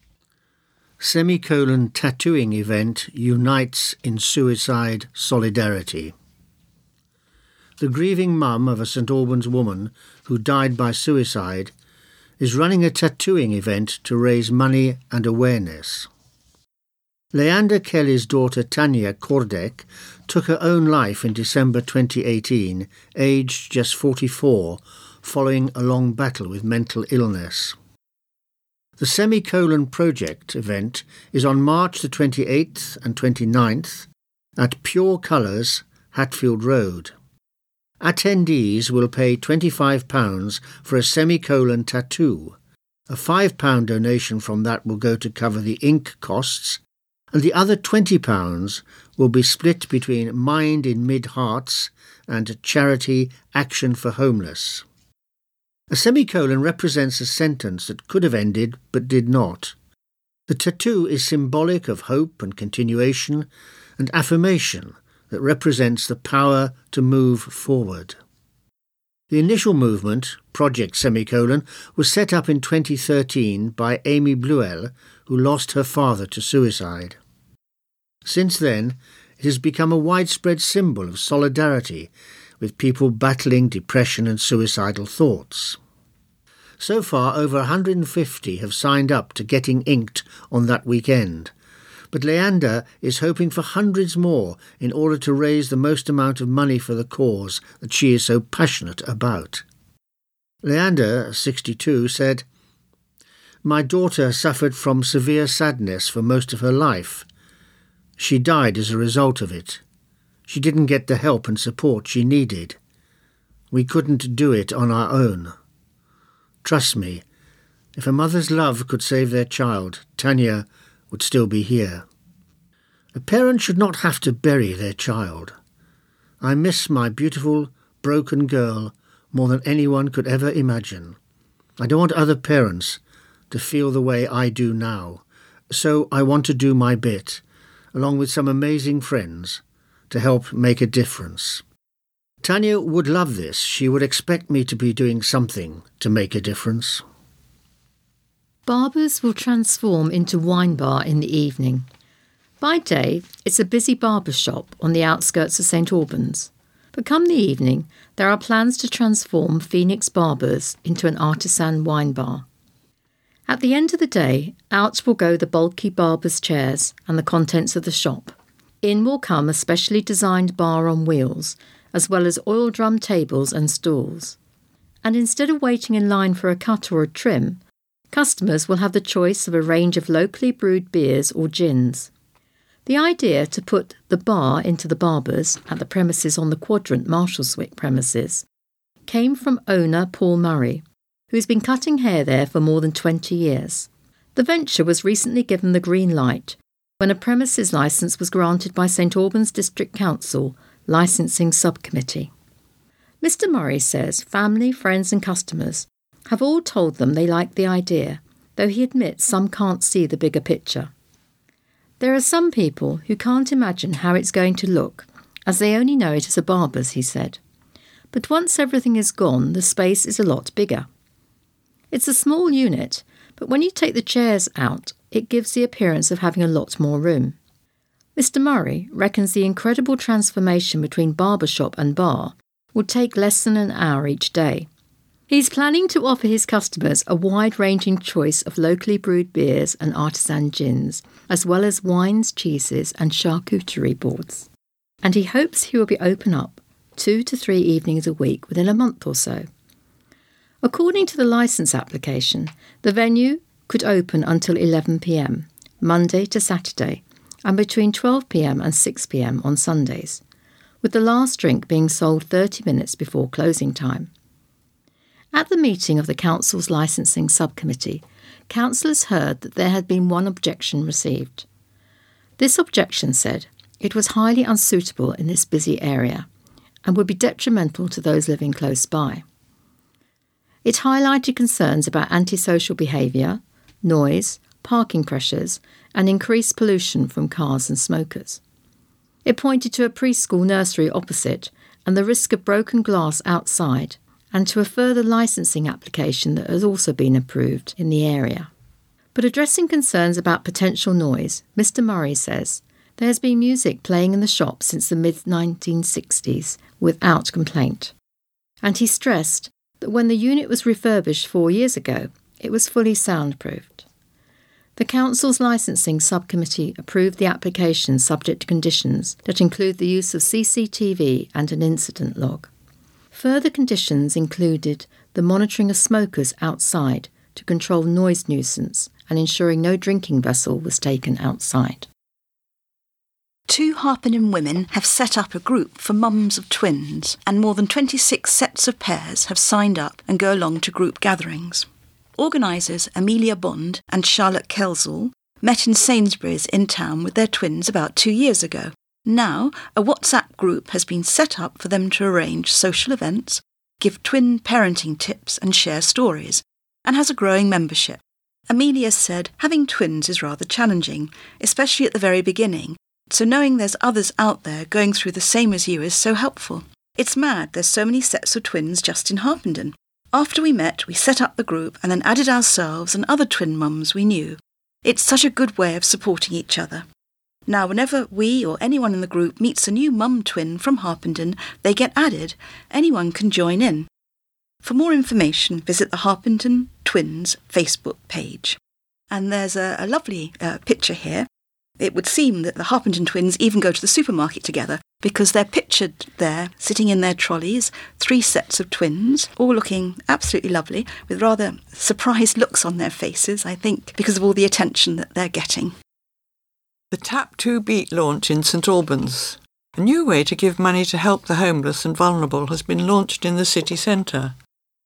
Tattooing event unites in suicide solidarity. The grieving mum of a St Albans woman who died by suicide is running a tattooing event to raise money and awareness. Leander Kelly's daughter Tanya Kordek took her own life in December 2018, aged just 44, following a long battle with mental illness. The Project event is on March the 28th and 29th at Pure Colours, Hatfield Road. Attendees will pay £25 for a tattoo. A £5 donation from that will go to cover the ink costs, and the other £20 will be split between Mind in Mid Hearts and charity Action for Homeless. A semicolon represents a sentence that could have ended but did not. The tattoo is symbolic of hope and continuation and affirmation that represents the power to move forward. The initial movement, Project Semicolon, was set up in 2013 by Amy Bluell, who lost her father to suicide. Since then, it has become a widespread symbol of solidarity with people battling depression and suicidal thoughts. So far, over 150 have signed up to getting inked on that weekend, but Leander is hoping for hundreds more in order to raise the most amount of money for the cause that she is so passionate about. Leander, 62, said, "My daughter suffered from severe sadness for most of her life. She died as a result of it. She didn't get the help and support she needed. We couldn't do it on our own. Trust me, if a mother's love could save their child, Tanya would still be here." A parent should not have to bury their child. I miss my beautiful, broken girl more than anyone could ever imagine. I don't want other parents to feel the way I do now, so I want to do my bit, along with some amazing friends, to help make a difference. Tanya would love this. She would expect me to be doing something to make a difference. Barbers will transform into wine bar in the evening. By day, it's a busy barber shop on the outskirts of St Albans. But come the evening, there are plans to transform Phoenix Barbers into an artisan wine bar. At the end of the day, out will go the bulky barber's chairs and the contents of the shop. In will come a specially designed bar on wheels, as well as oil drum tables and stools. And instead of waiting in line for a cut or a trim, customers will have the choice of a range of locally brewed beers or gins. The idea to put the bar into the barbers at the premises on the Quadrant Marshallswick premises came from owner Paul Murray, who's been cutting hair there for more than 20 years. The venture was recently given the green light when a premises licence was granted by St Albans District Council Licensing Subcommittee. Mr Murray says family, friends and customers have all told them they like the idea, though he admits some can't see the bigger picture. There are some people who can't imagine how it's going to look, as they only know it as a barber's, he said. But once everything is gone, the space is a lot bigger. It's a small unit, but when you take the chairs out, it gives the appearance of having a lot more room. Mr Murray reckons the incredible transformation between barber shop and bar will take less than an hour each day. He's planning to offer his customers a wide-ranging choice of locally brewed beers and artisan gins, as well as wines, cheeses and charcuterie boards. And he hopes he will be open up 2 to 3 evenings a week within a month or so. According to the licence application, the venue could open until 11 p.m, Monday to Saturday, and between 12 p.m. and 6 p.m. on Sundays, with the last drink being sold 30 minutes before closing time. At the meeting of the Council's licensing subcommittee, councillors heard that there had been one objection received. This objection said it was highly unsuitable in this busy area and would be detrimental to those living close by. It highlighted concerns about antisocial behaviour, noise, parking pressures and increased pollution from cars and smokers. It pointed to a preschool nursery opposite and the risk of broken glass outside, and to a further licensing application that has also been approved in the area. But addressing concerns about potential noise, Mr Murray says there has been music playing in the shop since the mid-1960s without complaint. And he stressed that when the unit was refurbished 4 years ago, it was fully soundproofed. The Council's licensing subcommittee approved the application subject to conditions that include the use of CCTV and an incident log. Further conditions included the monitoring of smokers outside to control noise nuisance and ensuring no drinking vessel was taken outside. 2 Harpenden women have set up a group for mums of twins, and more than 26 sets of pairs have signed up and go along to group gatherings. Organisers Amelia Bond and Charlotte Kelsall met in Sainsbury's in town with their twins about 2 years ago. Now, a WhatsApp group has been set up for them to arrange social events, give twin parenting tips and share stories, and has a growing membership. Amelia said, having twins is rather challenging, especially at the very beginning, so knowing there's others out there going through the same as you is so helpful. It's mad there's so many sets of twins just in Harpenden. After we met, we set up the group and then added ourselves and other twin mums we knew. It's such a good way of supporting each other. Now, whenever we or anyone in the group meets a new mum twin from Harpenden, they get added. Anyone can join in. For more information, visit the Harpenden Twins Facebook page. And there's a lovely picture here. It would seem that the Harpenden twins even go to the supermarket together because they're pictured there, sitting in their trolleys, 3 sets of twins, all looking absolutely lovely, with rather surprised looks on their faces, I think, because of all the attention that they're getting. The Tap 2 Beat launch in St Albans. A new way to give money to help the homeless and vulnerable has been launched in the city centre.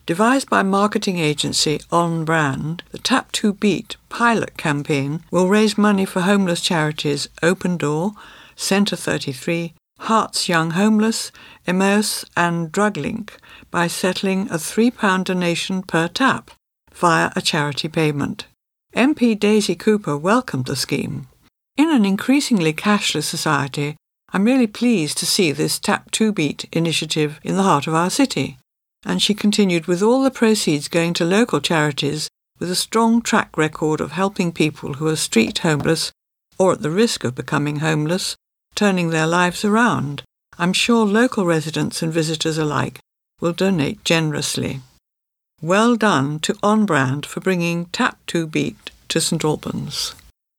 Devised by marketing agency On Brand, the Tap to Beat pilot campaign will raise money for homeless charities Open Door, Centre 33, Hearts Young Homeless, Emmaus and DrugLink by settling a £3 donation per tap via a charity payment. MP Daisy Cooper welcomed the scheme. In an increasingly cashless society, I'm really pleased to see this Tap to Beat initiative in the heart of our city. And she continued, with all the proceeds going to local charities with a strong track record of helping people who are street homeless or at the risk of becoming homeless, turning their lives around, I'm sure local residents and visitors alike will donate generously. Well done to On Brand for bringing Tap to Beat to St Albans.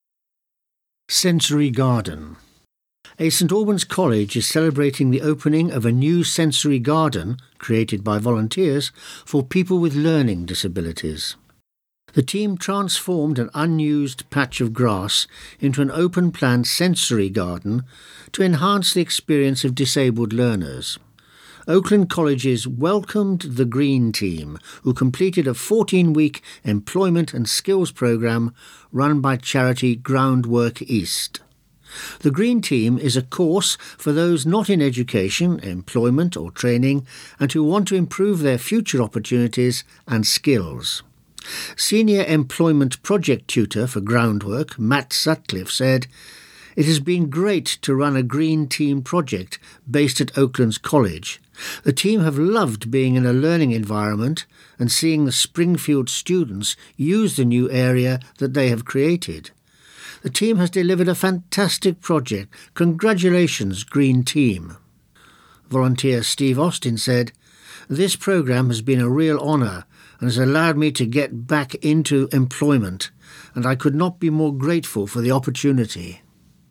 Sensory Garden. A St Albans college is celebrating the opening of a new sensory garden created by volunteers for people with learning disabilities. The team transformed an unused patch of grass into an open-plan sensory garden to enhance the experience of disabled learners. Oakland Colleges welcomed the Green Team, who completed a 14-week employment and skills programme run by charity Groundwork East. The Green Team is a course for those not in education, employment or training and who want to improve their future opportunities and skills. Senior Employment Project Tutor for Groundwork, Matt Sutcliffe, said, "It has been great to run a Green Team project based at Oakland's College. The team have loved being in a learning environment and seeing the Springfield students use the new area that they have created. The team has delivered a fantastic project. Congratulations, Green Team." Volunteer Steve Austin said, "This programme has been a real honour and has allowed me to get back into employment, and I could not be more grateful for the opportunity."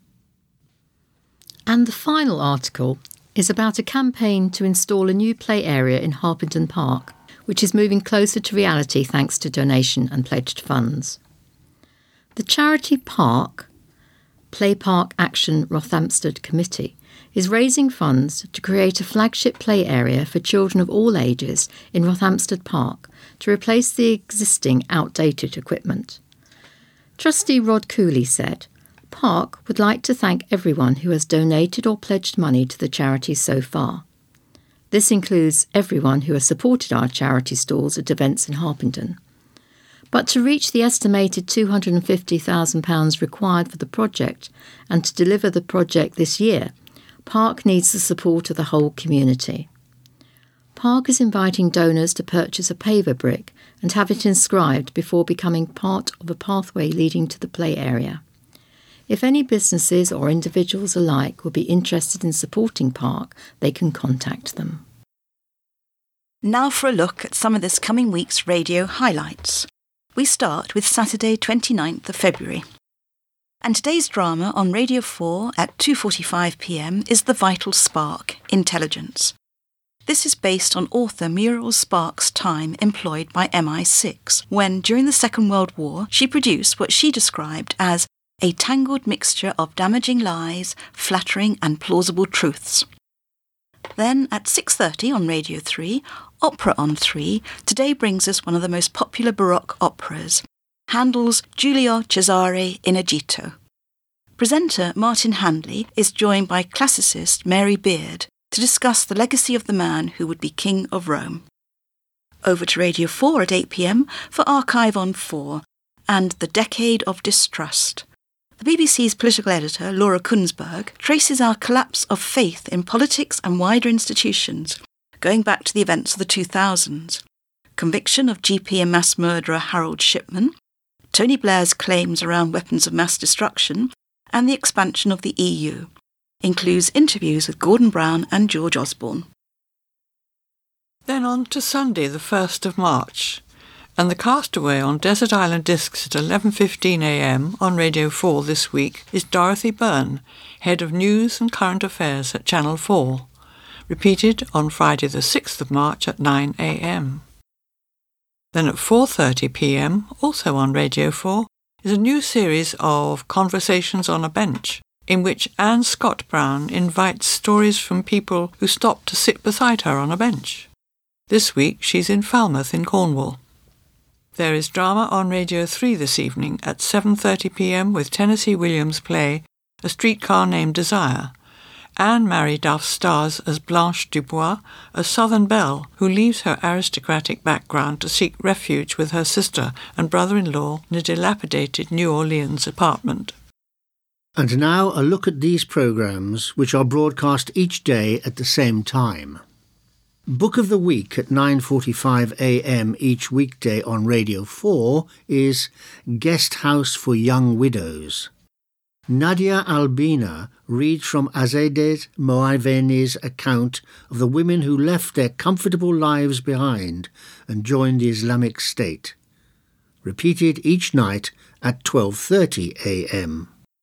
And the final article is about a campaign to install a new play area in Harpenden Park, which is moving closer to reality thanks to donation and pledged funds. The charity Play Park Action Rothamsted Committee is raising funds to create a flagship play area for children of all ages in Rothamsted Park to replace the existing outdated equipment. Trustee Rod Cooley said, "Park would like to thank everyone who has donated or pledged money to the charity so far. This includes everyone who has supported our charity stalls at events in Harpenden. But to reach the estimated £250,000 required for the project and to deliver the project this year, Park needs the support of the whole community. Park is inviting donors to purchase a paver brick and have it inscribed before becoming part of a pathway leading to the play area. If any businesses or individuals alike would be interested in supporting Park, they can contact them." Now for a look at some of this coming week's radio highlights. We start with Saturday 29th of February. And today's drama on Radio 4 at 2:45pm is The Vital Spark, Intelligence. This is based on author Muriel Spark's time employed by MI6, when, during the Second World War, she produced what she described as a tangled mixture of damaging lies, flattering and plausible truths. Then at 6:30 on Radio 3, Opera on 3 today brings us one of the most popular Baroque operas, Handel's Giulio Cesare Inagito. Presenter Martin Handley is joined by classicist Mary Beard to discuss the legacy of the man who would be King of Rome. Over to Radio 4 at 8pm for Archive on 4 and The Decade of Distrust. The BBC's political editor, Laura Kunsberg, traces our collapse of faith in politics and wider institutions, going back to the events of the 2000s, conviction of GP and mass murderer Harold Shipman, Tony Blair's claims around weapons of mass destruction, and the expansion of the EU. Includes interviews with Gordon Brown and George Osborne. Then on to Sunday, the 1st of March. And the Castaway on Desert Island Discs at 11:15am on Radio 4 this week is Dorothy Byrne, Head of News and Current Affairs at Channel 4, repeated on Friday the 6th of March at 9am. Then at 4:30pm, also on Radio 4, is a new series of Conversations on a Bench, in which Anne Scott Brown invites stories from people who stopped to sit beside her on a bench. This week she's in Falmouth in Cornwall. There is drama on Radio 3 this evening at 7:30 p.m. with Tennessee Williams' play A Streetcar Named Desire. Anne-Marie Duff stars as Blanche Dubois, a Southern belle who leaves her aristocratic background to seek refuge with her sister and brother-in-law in a dilapidated New Orleans apartment. And now a look at these programmes which are broadcast each day at the same time. Book of the Week at 9:45 a.m. each weekday on Radio 4 is Guest House for Young Widows. Nadia Albina reads from Azadeh Moaveni's account of the women who left their comfortable lives behind and joined the Islamic State. Repeated each night at 12:30 a.m.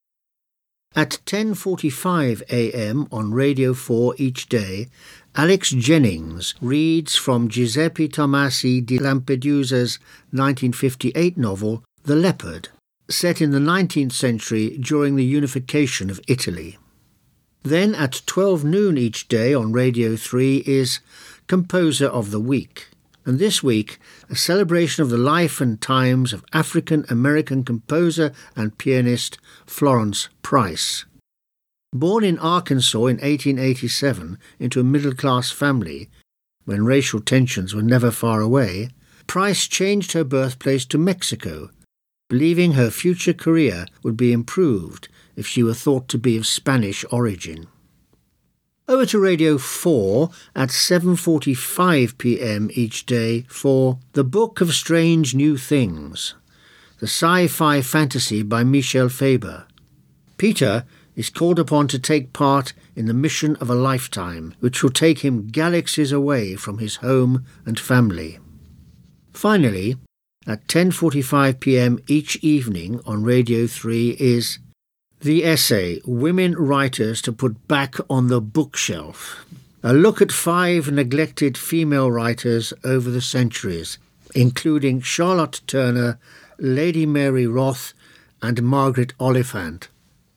At 10:45 a.m. on Radio 4 each day, Alex Jennings reads from Giuseppe Tomasi di Lampedusa's 1958 novel The Leopard, set in the 19th century during the unification of Italy. Then at 12 noon each day on Radio 3 is Composer of the Week, and this week a celebration of the life and times of African-American composer and pianist Florence Price. Born in Arkansas in 1887 into a middle-class family, when racial tensions were never far away, Price changed her birthplace to Mexico, believing her future career would be improved if she were thought to be of Spanish origin. Over to Radio 4 at 7:45 p.m. each day for The Book of Strange New Things, the sci-fi fantasy by Michel Faber. Peter is called upon to take part in the mission of a lifetime, which will take him galaxies away from his home and family. Finally, at 10:45 p.m. each evening on Radio 3 is the essay Women Writers to Put Back on the Bookshelf, a look at 5 neglected female writers over the centuries, including Charlotte Turner, Lady Mary Roth and Margaret Oliphant.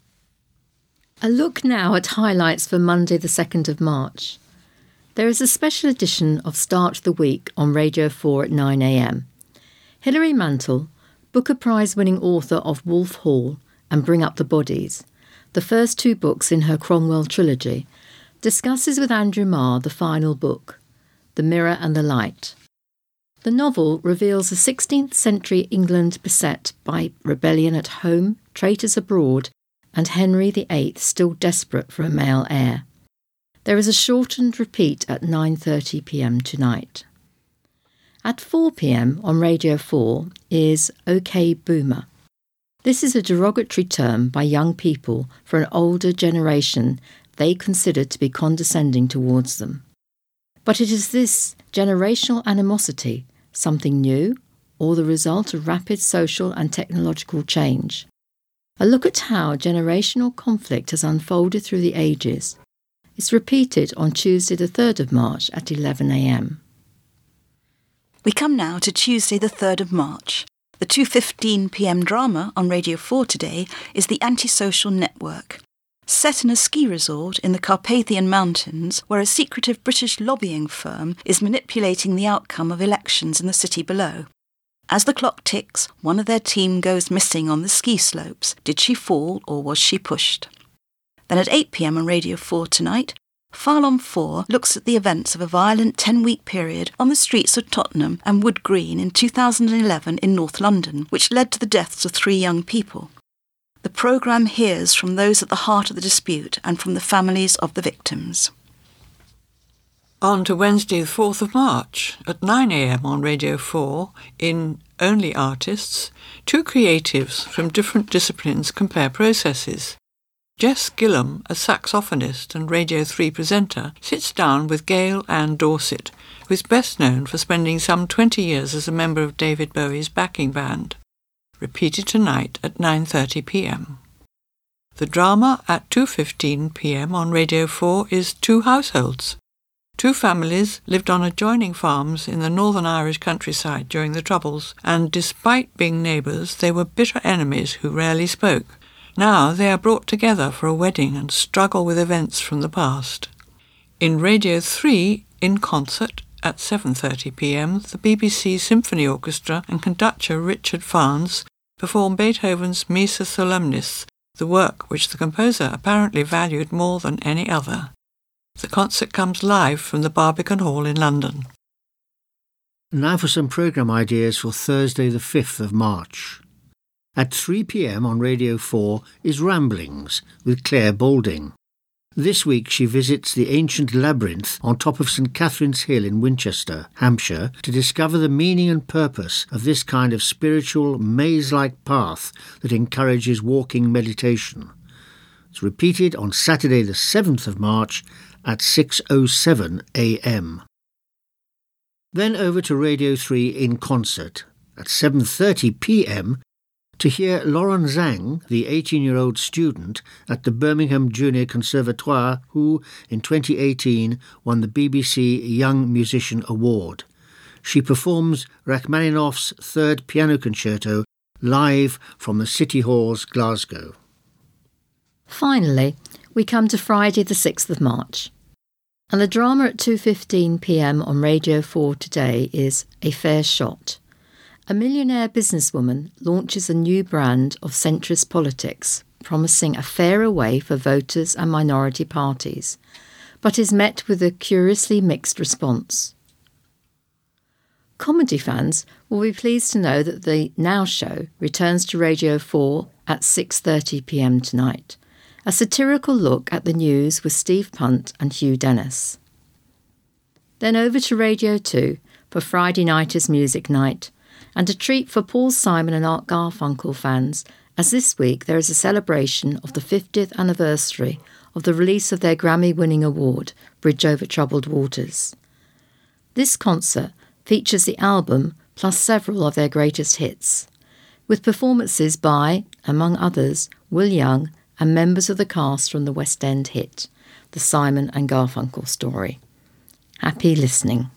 A look now at highlights for Monday the 2nd of March. There is a special edition of Start the Week on Radio 4 at 9 a.m. Hilary Mantel, Booker Prize-winning author of Wolf Hall and Bring Up the Bodies, the first 2 books in her Cromwell trilogy, discusses with Andrew Marr the final book, The Mirror and the Light. The novel reveals a 16th century England beset by rebellion at home, traitors abroad, and Henry VIII still desperate for a male heir. There is a shortened repeat at 9:30 p.m. tonight. At 4 p.m. on Radio 4 is OK Boomer. This is a derogatory term by young people for an older generation they consider to be condescending towards them. But it is this generational animosity, something new, or the result of rapid social and technological change. A look at how generational conflict has unfolded through the ages. It's repeated on Tuesday the 3rd of March at 11 a.m. We come now to Tuesday the 3rd of March. The 2:15 p.m. drama on Radio 4 today is The Antisocial Network. Set in a ski resort in the Carpathian Mountains, where a secretive British lobbying firm is manipulating the outcome of elections in the city below. As the clock ticks, one of their team goes missing on the ski slopes. Did she fall or was she pushed? Then at 8 p.m. on Radio 4 tonight, File on 4 looks at the events of a violent 10-week period on the streets of Tottenham and Wood Green in 2011 in North London, which led to the deaths of 3 young people. The programme hears from those at the heart of the dispute and from the families of the victims. On to Wednesday the 4th of March at 9 a.m. on Radio 4 in Only Artists, 2 creatives from different disciplines compare processes. Jess Gillam, a saxophonist and Radio 3 presenter, sits down with Gail Ann Dorset, who is best known for spending some 20 years as a member of David Bowie's backing band. Repeated tonight at 9:30 p.m. The drama at 2:15 p.m. on Radio 4 is 2 Households. 2 families lived on adjoining farms in the Northern Irish countryside during the Troubles, and despite being neighbours, they were bitter enemies who rarely spoke. Now they are brought together for a wedding and struggle with events from the past. In Radio 3, in concert, at 7:30pm, the BBC Symphony Orchestra and conductor Richard Farnes perform Beethoven's Missa Solemnis, the work which the composer apparently valued more than any other. The concert comes live from the Barbican Hall in London. Now for some programme ideas for Thursday the 5th of March. At 3pm on Radio 4 is Ramblings with Claire Balding. This week she visits the ancient labyrinth on top of St Catherine's Hill in Winchester, Hampshire, to discover the meaning and purpose of this kind of spiritual, maze-like path that encourages walking meditation. It's repeated on Saturday the 7th of March at 6:07am. Then over to Radio 3 in concert at 7:30pm to hear Lauren Zhang, the 18-year-old student at the Birmingham Junior Conservatoire who, in 2018, won the BBC Young Musician Award. She performs Rachmaninoff's Third Piano Concerto live from the City Halls, Glasgow. Finally, we come to Friday the 6th of March. And the drama at 2:15pm on Radio 4 today is A Fair Shot. A millionaire businesswoman launches a new brand of centrist politics, promising a fairer way for voters and minority parties, but is met with a curiously mixed response. Comedy fans will be pleased to know that the Now Show returns to Radio 4 at 6:30pm tonight, a satirical look at the news with Steve Punt and Hugh Dennis. Then over to Radio 2 for Friday night as Music Night, and a treat for Paul Simon and Art Garfunkel fans, as this week there is a celebration of the 50th anniversary of the release of their Grammy-winning award, Bridge Over Troubled Waters. This concert features the album plus several of their greatest hits, with performances by, among others, Will Young and members of the cast from the West End hit, The Simon and Garfunkel Story. Happy listening.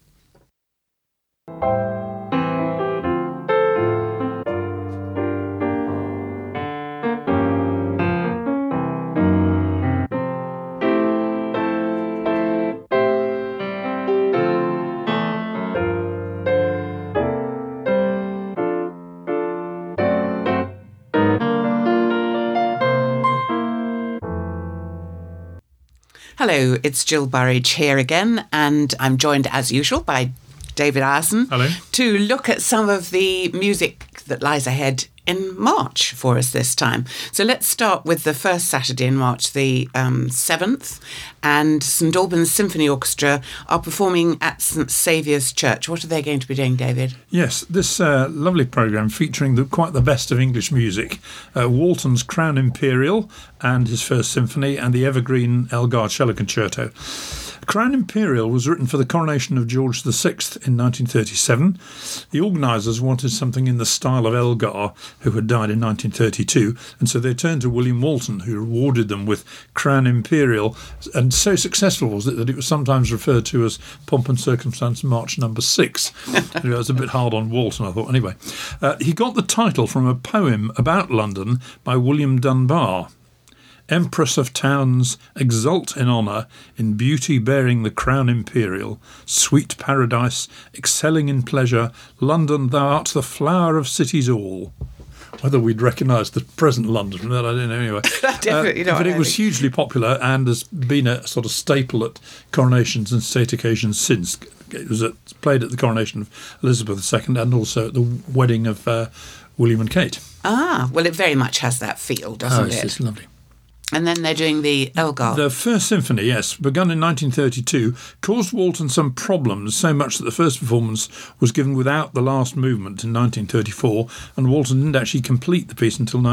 Hello, it's Jill Burridge here again, and I'm joined as usual by David Arson. Hello. To look at some of the music that lies ahead in March for us this time. So let's start with the first Saturday in March, the 7th, and St Albans Symphony Orchestra are performing at St Saviour's Church. What are they going to be doing, David? Yes, this lovely programme featuring quite the best of English music. Walton's Crown Imperial and his first symphony, and the evergreen Elgar Cello Concerto. Crown Imperial was written for the coronation of George VI in 1937. The organisers wanted something in the style of Elgar, who had died in 1932, and so they turned to William Walton, who rewarded them with Crown Imperial, and so successful was it that it was sometimes referred to as Pomp and Circumstance March No. 6. It was a bit hard on Walton, I thought. Anyway, he got the title from a poem about London by William Dunbar. Empress of towns, exult in honour, in beauty bearing the crown imperial, sweet paradise, excelling in pleasure, London, thou art the flower of cities all. Whether we'd recognise the present London from that, I don't know anyway. Definitely not. But it was hugely popular and has been a sort of staple at coronations and state occasions since. It was played at the coronation of Elizabeth II and also at the wedding of William and Kate. Ah, well, it very much has that feel, doesn't it? It's lovely. And then they're doing the Elgar. The first symphony, yes, begun in 1932, caused Walton some problems, so much that the first performance was given without the last movement in 1934, and Walton didn't actually complete the piece until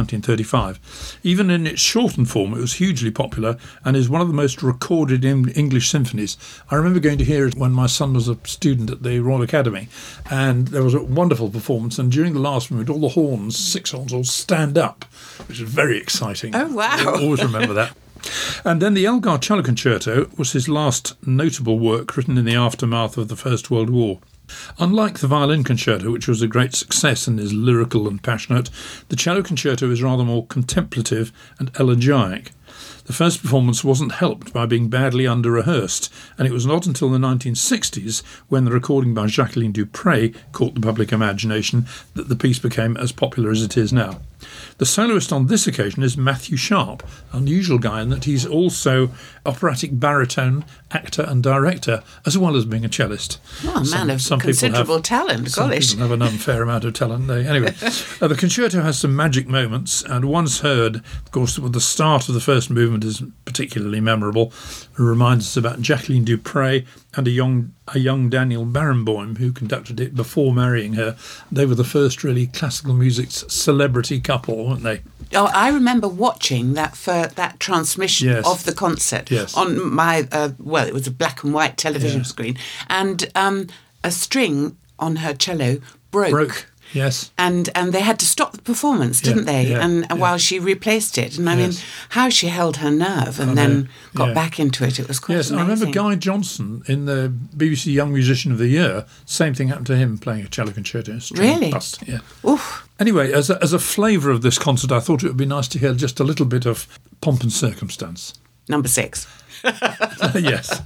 1935. Even in its shortened form, it was hugely popular and is one of the most recorded English symphonies. I remember going to hear it when my son was a student at the Royal Academy, and there was a wonderful performance, and during the last movement, all the horns, 6 horns, all stand up, which is very exciting. Oh, wow. I always remember that. And then the Elgar Cello Concerto was his last notable work written in the aftermath of the First World War. Unlike the Violin Concerto, which was a great success and is lyrical and passionate, the Cello Concerto is rather more contemplative and elegiac. The first performance wasn't helped by being badly under-rehearsed, and it was not until the 1960s, when the recording by Jacqueline du Pré caught the public imagination, that the piece became as popular as it is now. The soloist on this occasion is Matthew Sharp, unusual guy in that he's also operatic baritone, actor and director, as well as being a cellist. Oh, a man of considerable talent, some gollish. people have an unfair amount of talent. Anyway, the concerto has some magic moments, and once heard, of course, the start of the first movement is particularly memorable. It reminds us about Jacqueline du Pré and a young Daniel Barenboim, who conducted it before marrying her. They were the first really classical music's celebrity couple, weren't they? Oh, I remember watching that transmission of the concert on my, it was a black and white television screen, and a string on her cello broke. Yes. And they had to stop the performance, didn't they? While she replaced it. And I mean, how she held her nerve and then got back into it. It was quite amazing. I remember Guy Johnson in the BBC Young Musician of the Year. Same thing happened to him playing a cello concerto. Really? Bust, yeah. Oof. Anyway, as a flavour of this concert, I thought it would be nice to hear just a little bit of Pomp and Circumstance. Number 6. Yes.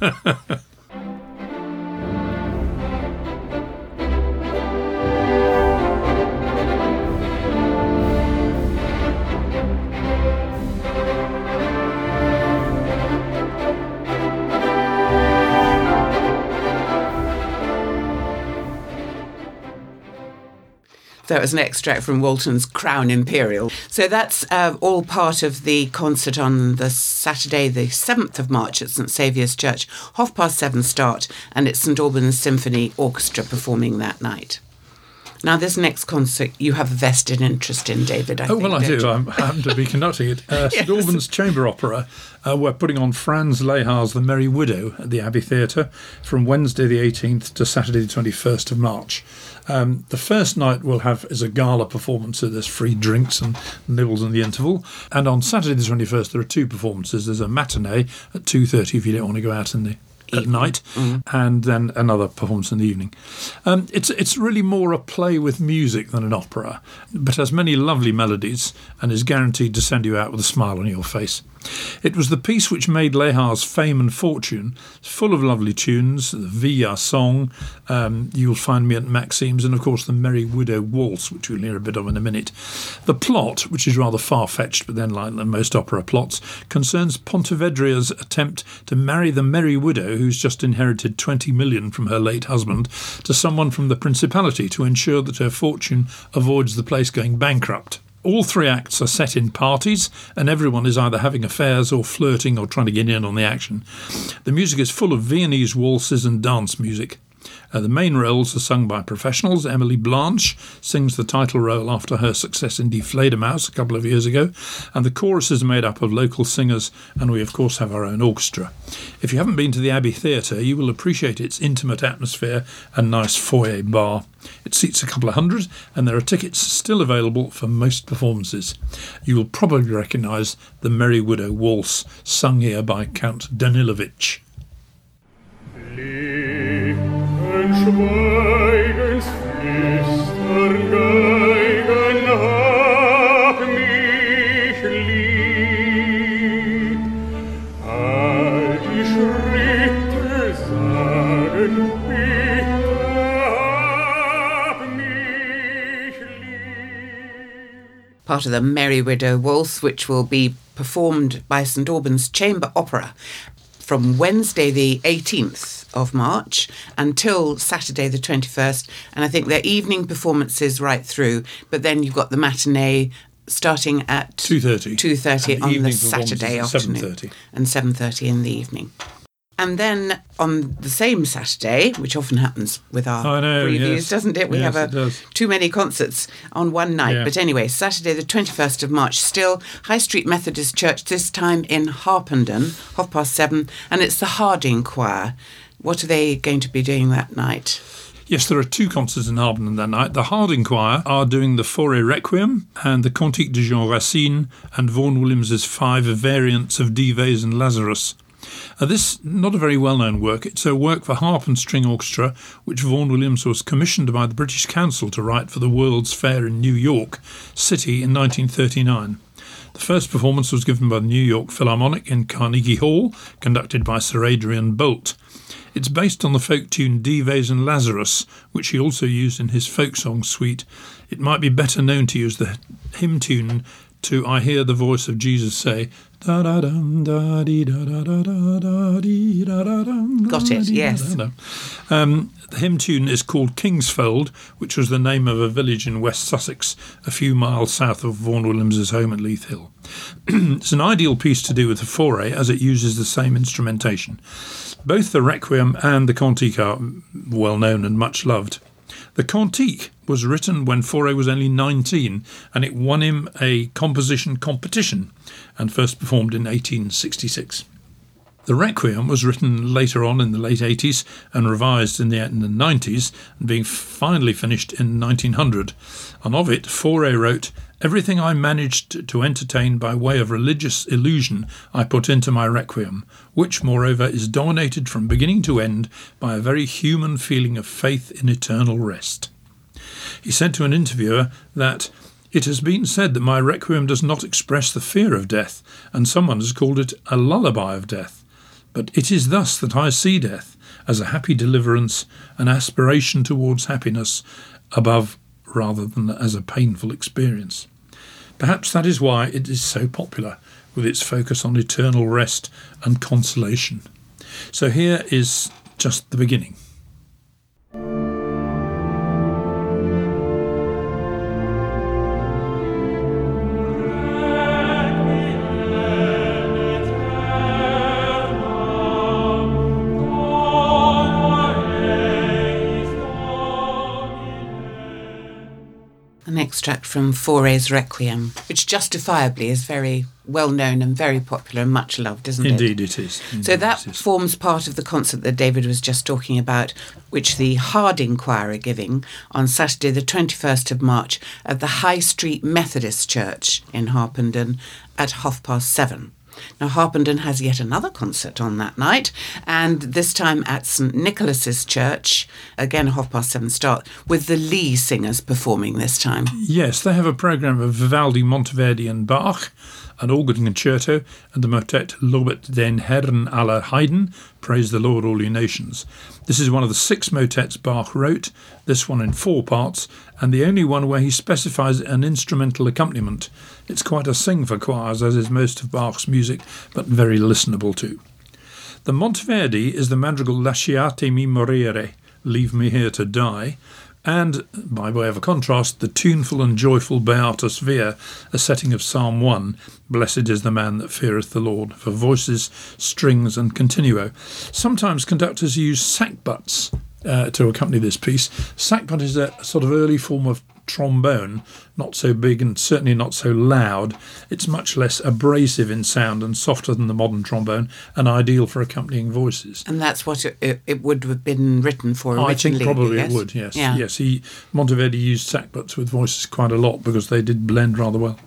That was an extract from Walton's Crown Imperial. So that's all part of the concert on the Saturday, the 7th of March at St Saviour's Church. 7:30 start, and it's St Albans Symphony Orchestra performing that night. Now, this next concert you have a vested interest in, David, I think. I do. I happen to be conducting it. St Albans Chamber Opera, we're putting on Franz Lehar's The Merry Widow at the Abbey Theatre from Wednesday the 18th to Saturday the 21st of March. The first night we'll have is a gala performance, so there's free drinks and nibbles in the interval. And on Saturday the 21st there are 2 performances. There's a matinee at 2:30 if you don't want to go out at night, and then another performance in the evening. It's really more a play with music than an opera, but has many lovely melodies and is guaranteed to send you out with a smile on your face. It was the piece which made Lehar's fame and fortune. It's full of lovely tunes, the Villa song, You'll Find Me at Maxime's, and of course the Merry Widow Waltz, which we'll hear a bit of in a minute. The plot, which is rather far-fetched, but then like most opera plots, concerns Pontevedria's attempt to marry the Merry Widow, who's just inherited 20 million from her late husband, to someone from the Principality to ensure that her fortune avoids the place going bankrupt. All 3 acts are set in parties, and everyone is either having affairs or flirting or trying to get in on the action. The music is full of Viennese waltzes and dance music. The main roles are sung by professionals. Emily Blanche sings the title role after her success in Die Fledermaus a couple of years ago, and the chorus is made up of local singers, and we of course have our own orchestra. If you haven't been to the Abbey Theatre, you will appreciate its intimate atmosphere and nice foyer bar. It seats a couple of hundred, and there are tickets still available for most performances. You will probably recognise the Merry Widow Waltz, sung here by Count Danilovich. Schweigens flüstern Geigen, hab mich lieb. All die Schritte sagen, bitte hab mich lieb. Part of the Merry Widow Waltz, which will be performed by St Albans Chamber Opera from Wednesday the 18th of March until Saturday the 21st, and I think they're evening performances right through, but then you've got the matinee starting at 2:30 on the Saturday afternoon 7:30. and 7:30 in the evening. And then on the same Saturday, which often happens with our previews, doesn't it? We have too many concerts on one night. Yeah. But anyway, Saturday the 21st of March, still High Street Methodist Church, this time in Harpenden, 7:30, and it's the Harding Choir. What are they going to be doing that night? Yes, there are 2 concerts in Harpenden that night. The Harding Choir are doing the Fauré Requiem and the Cantique de Jean Racine and Vaughan Williams's 5 variants of Dives and Lazarus. This not a very well-known work. It's a work for harp and string orchestra, which Vaughan Williams was commissioned by the British Council to write for the World's Fair in New York City in 1939. The first performance was given by the New York Philharmonic in Carnegie Hall, conducted by Sir Adrian Boult. It's based on the folk tune Dives and Lazarus, which he also used in his folk song suite. It might be better known to use the hymn tune to I Hear the Voice of Jesus Say, da da dum da dee da da da da da dee da da dum. Got it, yes. The hymn tune is called Kingsfold, which was the name of a village in West Sussex, a few miles south of Vaughan Williams's home at Leith Hill. It's an ideal piece to do with the Fauré, as it uses the same instrumentation. Both the Requiem and the Cantique are well known and much loved. The Cantique was written when Fauré was only 19, and it won him a composition competition and first performed in 1866. The Requiem was written later on in the late 80s and revised in the 90s, and being finally finished in 1900. And of it, Fauré wrote, "Everything I managed to entertain by way of religious illusion I put into my Requiem, which, moreover, is dominated from beginning to end by a very human feeling of faith in eternal rest." He said to an interviewer that it has been said that my Requiem does not express the fear of death, and someone has called it a lullaby of death. But it is thus that I see death, as a happy deliverance, an aspiration towards happiness, above rather than as a painful experience. Perhaps that is why it is so popular, with its focus on eternal rest and consolation. So here is just the beginning. Extract from Fauré's Requiem, which justifiably is very well known and very popular and much loved, isn't it? Indeed it is. So that forms part of the concert that David was just talking about, which the Harding Choir are giving on Saturday the 21st of March at the High Street Methodist Church in Harpenden at 7:30. Now, Harpenden has yet another concert on that night, and this time at St Nicholas's Church, again 7:30 start, with the Lee Singers performing this time. Yes, they have a programme of Vivaldi, Monteverdi and Bach, an organ concerto, and the motet Lobet den Herrn aller Heiden, Praise the Lord, all you nations. This is one of the 6 motets Bach wrote, this one in 4 parts, and the only one where he specifies an instrumental accompaniment. It's quite a sing for choirs, as is most of Bach's music, but very listenable too. The Monteverdi is the madrigal Lasciatemi morire, Leave Me Here to Die, and, by way of a contrast, the tuneful and joyful Beatus Vir, a setting of Psalm 1, Blessed is the man that feareth the Lord, for voices, strings and continuo. Sometimes conductors use sackbuts to accompany this piece. Sackbut is a sort of early form of trombone, not so big and certainly not so loud. It's much less abrasive in sound and softer than the modern trombone, and ideal for accompanying voices. And that's what it would have been written for originally. I think probably yes? It would, yes. Yeah. Yes, Monteverdi used sackbuts with voices quite a lot because they did blend rather well.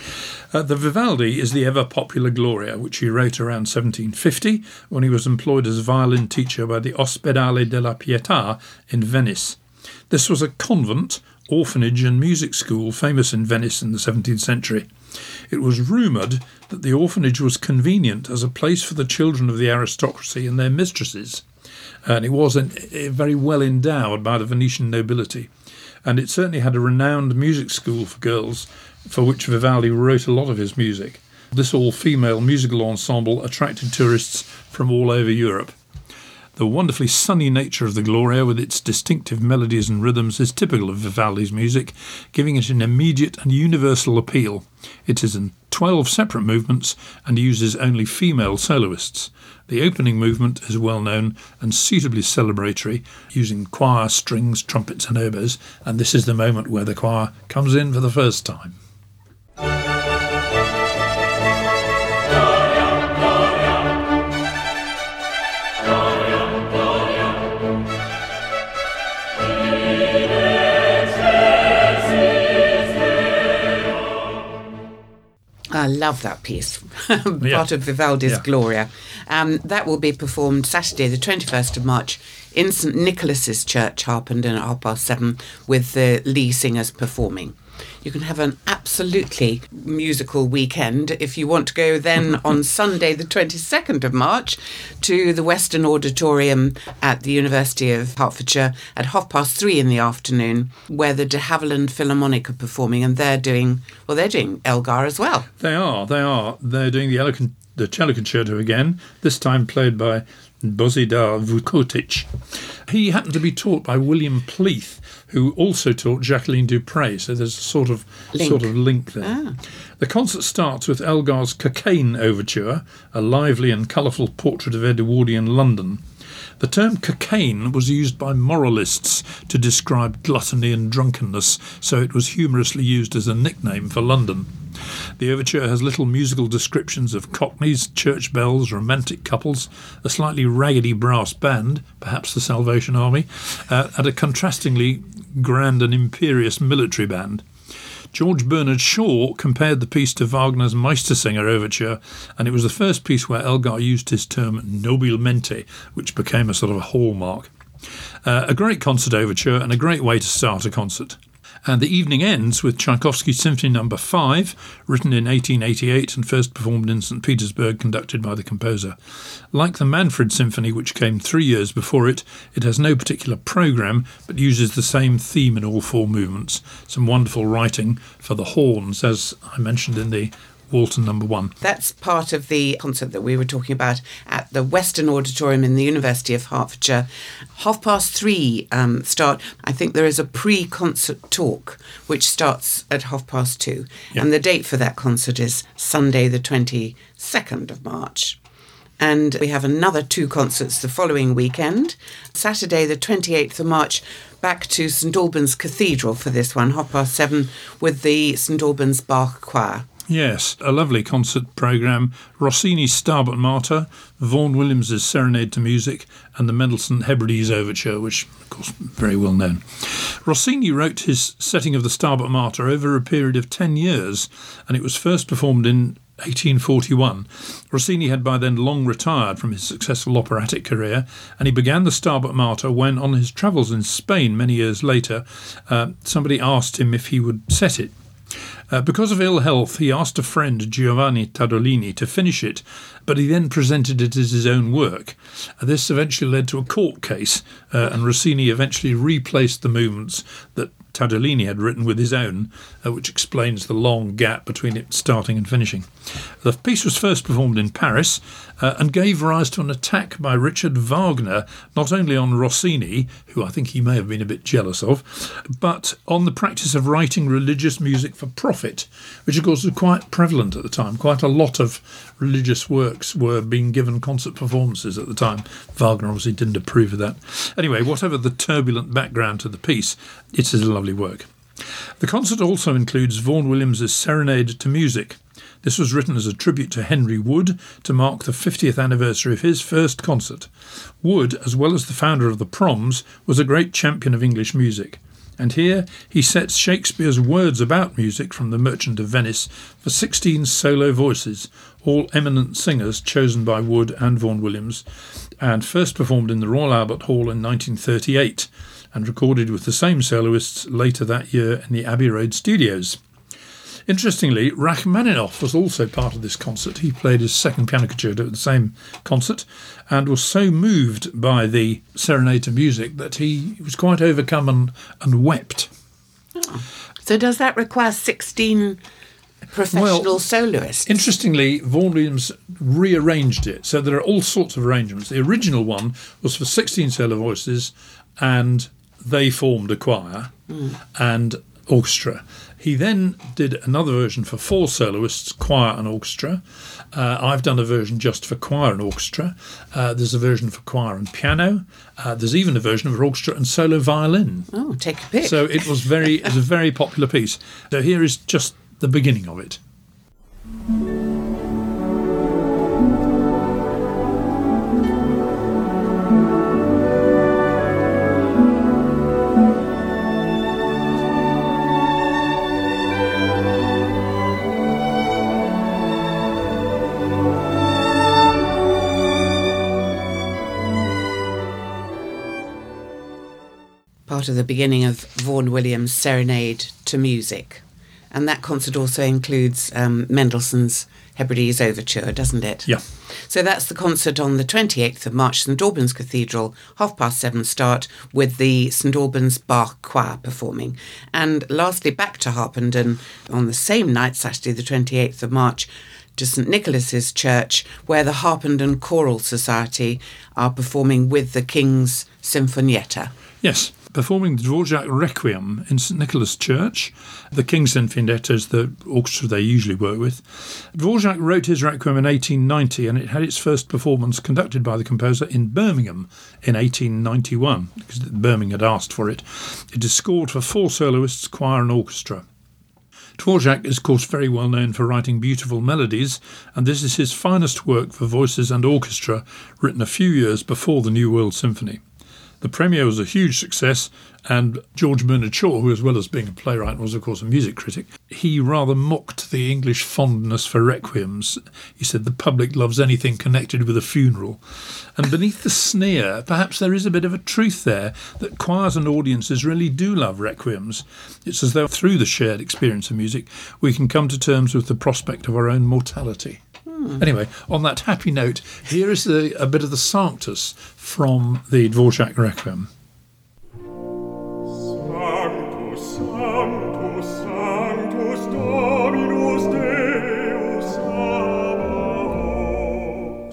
The Vivaldi is the ever-popular Gloria, which he wrote around 1750 when he was employed as violin teacher by the Ospedale della Pietà in Venice. This was a convent, orphanage and music school famous in Venice in the 17th century. It was rumoured that the orphanage was convenient as a place for the children of the aristocracy and their mistresses, and it was very well endowed by the Venetian nobility. And it certainly had a renowned music school for girls, for which Vivaldi wrote a lot of his music. This all-female musical ensemble attracted tourists from all over Europe. The wonderfully sunny nature of the Gloria, with its distinctive melodies and rhythms, is typical of Vivaldi's music, giving it an immediate and universal appeal. It is in 12 separate movements and uses only female soloists. The opening movement is well known and suitably celebratory, using choir, strings, trumpets and oboes, and this is the moment where the choir comes in for the first time. I love that piece, part of Vivaldi's Gloria. That will be performed Saturday the 21st of March in St Nicholas's Church, Harpenden at 7:30, with the Lee Singers performing. You can have an absolutely musical weekend if you want to go then on Sunday the 22nd of March to the Western Auditorium at the University of Hertfordshire at 3:30 in the afternoon, where the de Havilland Philharmonic are performing, and they're doing Elgar as well. They are. They're doing the cello concerto again, this time played by Božidar Vukotic. He happened to be taught by William Pleath, who also taught Jacqueline Dupre, so there's a sort of link there. The concert starts with Elgar's Cockaigne Overture, a lively and colourful portrait of Edwardian London. The term cocaine was used by moralists to describe gluttony and drunkenness, so it was humorously used as a nickname for London. The overture has little musical descriptions of cockneys, church bells, romantic couples, a slightly raggedy brass band, perhaps the Salvation Army, and a contrastingly grand and imperious military band. George Bernard Shaw compared the piece to Wagner's Meistersinger Overture, and it was the first piece where Elgar used his term nobilmente, which became a sort of a hallmark. A great concert overture and a great way to start a concert. And the evening ends with Tchaikovsky's Symphony No. 5, written in 1888 and first performed in St. Petersburg, conducted by the composer. Like the Manfred Symphony, which came 3 years before it, it has no particular programme, but uses the same theme in all 4 movements. Some wonderful writing for the horns, as I mentioned in the Walton No. 1. That's part of the concert that we were talking about at the Western Auditorium in the University of Hertfordshire. 3:30 start. I think there is a pre-concert talk which starts at 2:30. Yeah. And the date for that concert is Sunday the 22nd of March. And we have another 2 concerts the following weekend. Saturday the 28th of March, back to St Albans Cathedral for this one, 7:30, with the St Albans Bach Choir. Yes, a lovely concert programme. Rossini's Stabat Mater, Vaughan Williams' Serenade to Music, and the Mendelssohn Hebrides Overture, which, of course, very well known. Rossini wrote his setting of the Stabat Mater over a period of 10 years, and it was first performed in 1841. Rossini had by then long retired from his successful operatic career, and he began the Stabat Mater when, on his travels in Spain many years later, somebody asked him if he would set it. Because of ill health, he asked a friend, Giovanni Tadolini, to finish it, but he then presented it as his own work. This eventually led to a court case, and Rossini eventually replaced the movements that Tadolini had written with his own, which explains the long gap between it starting and finishing. The piece was first performed in Paris and gave rise to an attack by Richard Wagner, not only on Rossini, who I think he may have been a bit jealous of, but on the practice of writing religious music for profit, which of course was quite prevalent at the time. Quite a lot of religious works were being given concert performances at the time. Wagner obviously didn't approve of that. Anyway, whatever the turbulent background to the piece, it is a lovely work. The concert also includes Vaughan Williams' Serenade to Music. This was written as a tribute to Henry Wood to mark the 50th anniversary of his first concert. Wood, as well as the founder of the Proms, was a great champion of English music. And here he sets Shakespeare's words about music from The Merchant of Venice for 16 solo voices, all eminent singers chosen by Wood and Vaughan Williams, and first performed in the Royal Albert Hall in 1938, and recorded with the same soloists later that year in the Abbey Road studios. Interestingly, Rachmaninoff was also part of this concert. He played his second piano concerto at the same concert and was so moved by the Serenade to Music that he was quite overcome and wept. Oh. So does that require 16 professional soloists? Interestingly, Vaughan Williams rearranged it, so there are all sorts of arrangements. The original one was for 16 solo voices, and they formed a choir and orchestra. He then did another version for 4 soloists, choir and orchestra. I've done a version just for choir and orchestra. There's a version for choir and piano. There's even a version for orchestra and solo violin. Oh, take a pick. So it was a very popular piece. So here is just the beginning of it. Part of the beginning of Vaughan Williams' Serenade to Music. And that concert also includes Mendelssohn's Hebrides Overture, doesn't it? Yeah. So that's the concert on the 28th of March, St Albans Cathedral, 7:30 start, with the St Albans Bach Choir performing. And lastly, back to Harpenden on the same night, Saturday the 28th of March, to St Nicholas's Church, where the Harpenden Choral Society are performing with the King's Sinfonietta. Yes, performing the Dvorak Requiem in St Nicholas Church. The King's Sinfonietta is the orchestra they usually work with. Dvorak wrote his Requiem in 1890, and it had its first performance conducted by the composer in Birmingham in 1891, because Birmingham had asked for it. It is scored for 4 soloists, choir and orchestra. Dvorak is, of course, very well known for writing beautiful melodies, and this is his finest work for voices and orchestra, written a few years before the New World Symphony. The premiere was a huge success, and George Bernard Shaw, who as well as being a playwright was of course a music critic, he rather mocked the English fondness for requiems. He said the public loves anything connected with a funeral. And beneath the sneer, perhaps there is a bit of a truth there, that choirs and audiences really do love requiems. It's as though through the shared experience of music we can come to terms with the prospect of our own mortality. Anyway, on that happy note, here is a bit of the Sanctus from the Dvorak Requiem. Sanctus, Sanctus, Sanctus, Dominus Deus Sabaoth.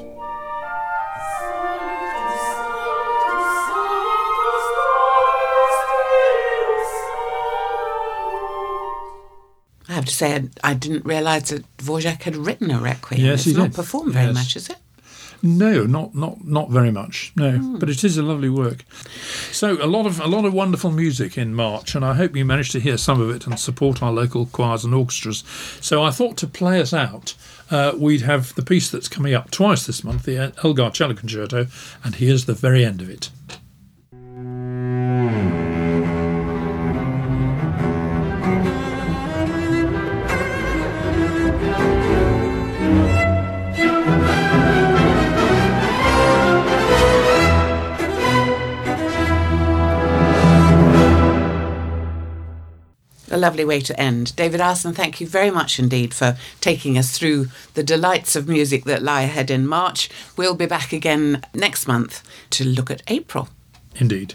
I have to say, I didn't realise that Dvorak had written a Requiem. Yes, he it's not did. performed very Yes. much, is it? No, not very much. No, but it is a lovely work. So a lot of wonderful music in March, and I hope you managed to hear some of it and support our local choirs and orchestras. So I thought to play us out, we'd have the piece that's coming up twice this month, the Elgar Cello Concerto, and here's the very end of it. A lovely way to end. David Arson, thank you very much indeed for taking us through the delights of music that lie ahead in March. We'll be back again next month to look at April. Indeed.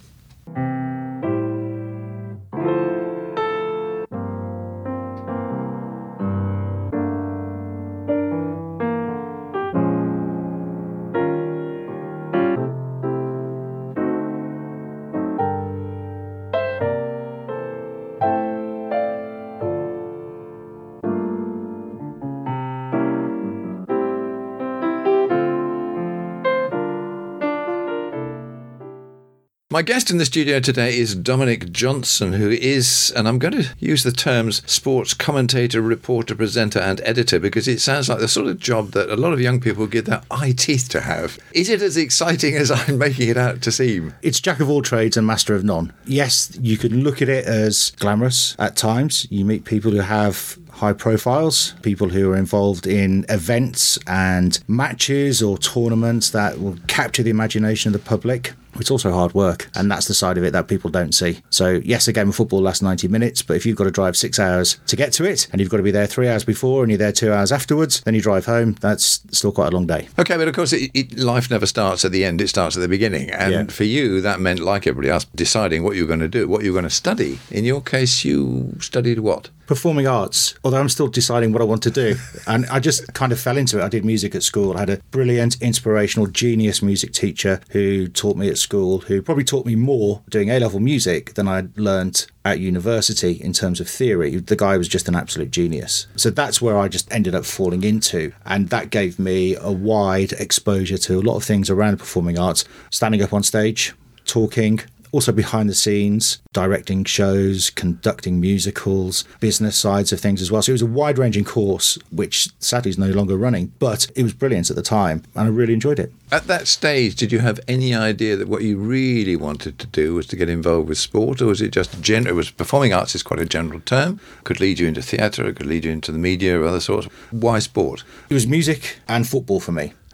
My guest in the studio today is Dominic Johnson, who is, and I'm going to use the terms sports commentator, reporter, presenter and editor, because it sounds like the sort of job that a lot of young people give their eye teeth to have. Is it as exciting as I'm making it out to seem? It's jack of all trades and master of none. Yes, you can look at it as glamorous at times. You meet people who have high profiles, people who are involved in events and matches or tournaments that will capture the imagination of the public. It's also hard work, and that's the side of it that people don't see. So yes, a game of football lasts 90 minutes, but if you've got to drive 6 hours to get to it, and you've got to be there 3 hours before and you're there 2 hours afterwards, then you drive home, that's still quite a long day. Okay, but of course life never starts at the end, it starts at the beginning. And for you, that meant, like everybody else, deciding what you were going to do, what you were going to study. In your case, you studied what? Performing arts, although I'm still deciding what I want to do. And I just kind of fell into it. I did music at school. I had a brilliant, inspirational, genius music teacher who taught me at school, who probably taught me more doing A-level music than I'd learnt at university in terms of theory. The guy was just an absolute genius. So that's where I just ended up falling into. And that gave me a wide exposure to a lot of things around the performing arts, standing up on stage, talking, also behind the scenes, directing shows, conducting musicals, business sides of things as well. So it was a wide-ranging course, which sadly is no longer running, but it was brilliant at the time, and I really enjoyed it. At that stage, did you have any idea that what you really wanted to do was to get involved with sport, or was it just general? It was performing arts is quite a general term. Could lead you into theatre, it could lead you into the media or other sorts. Why sport? It was music and football for me.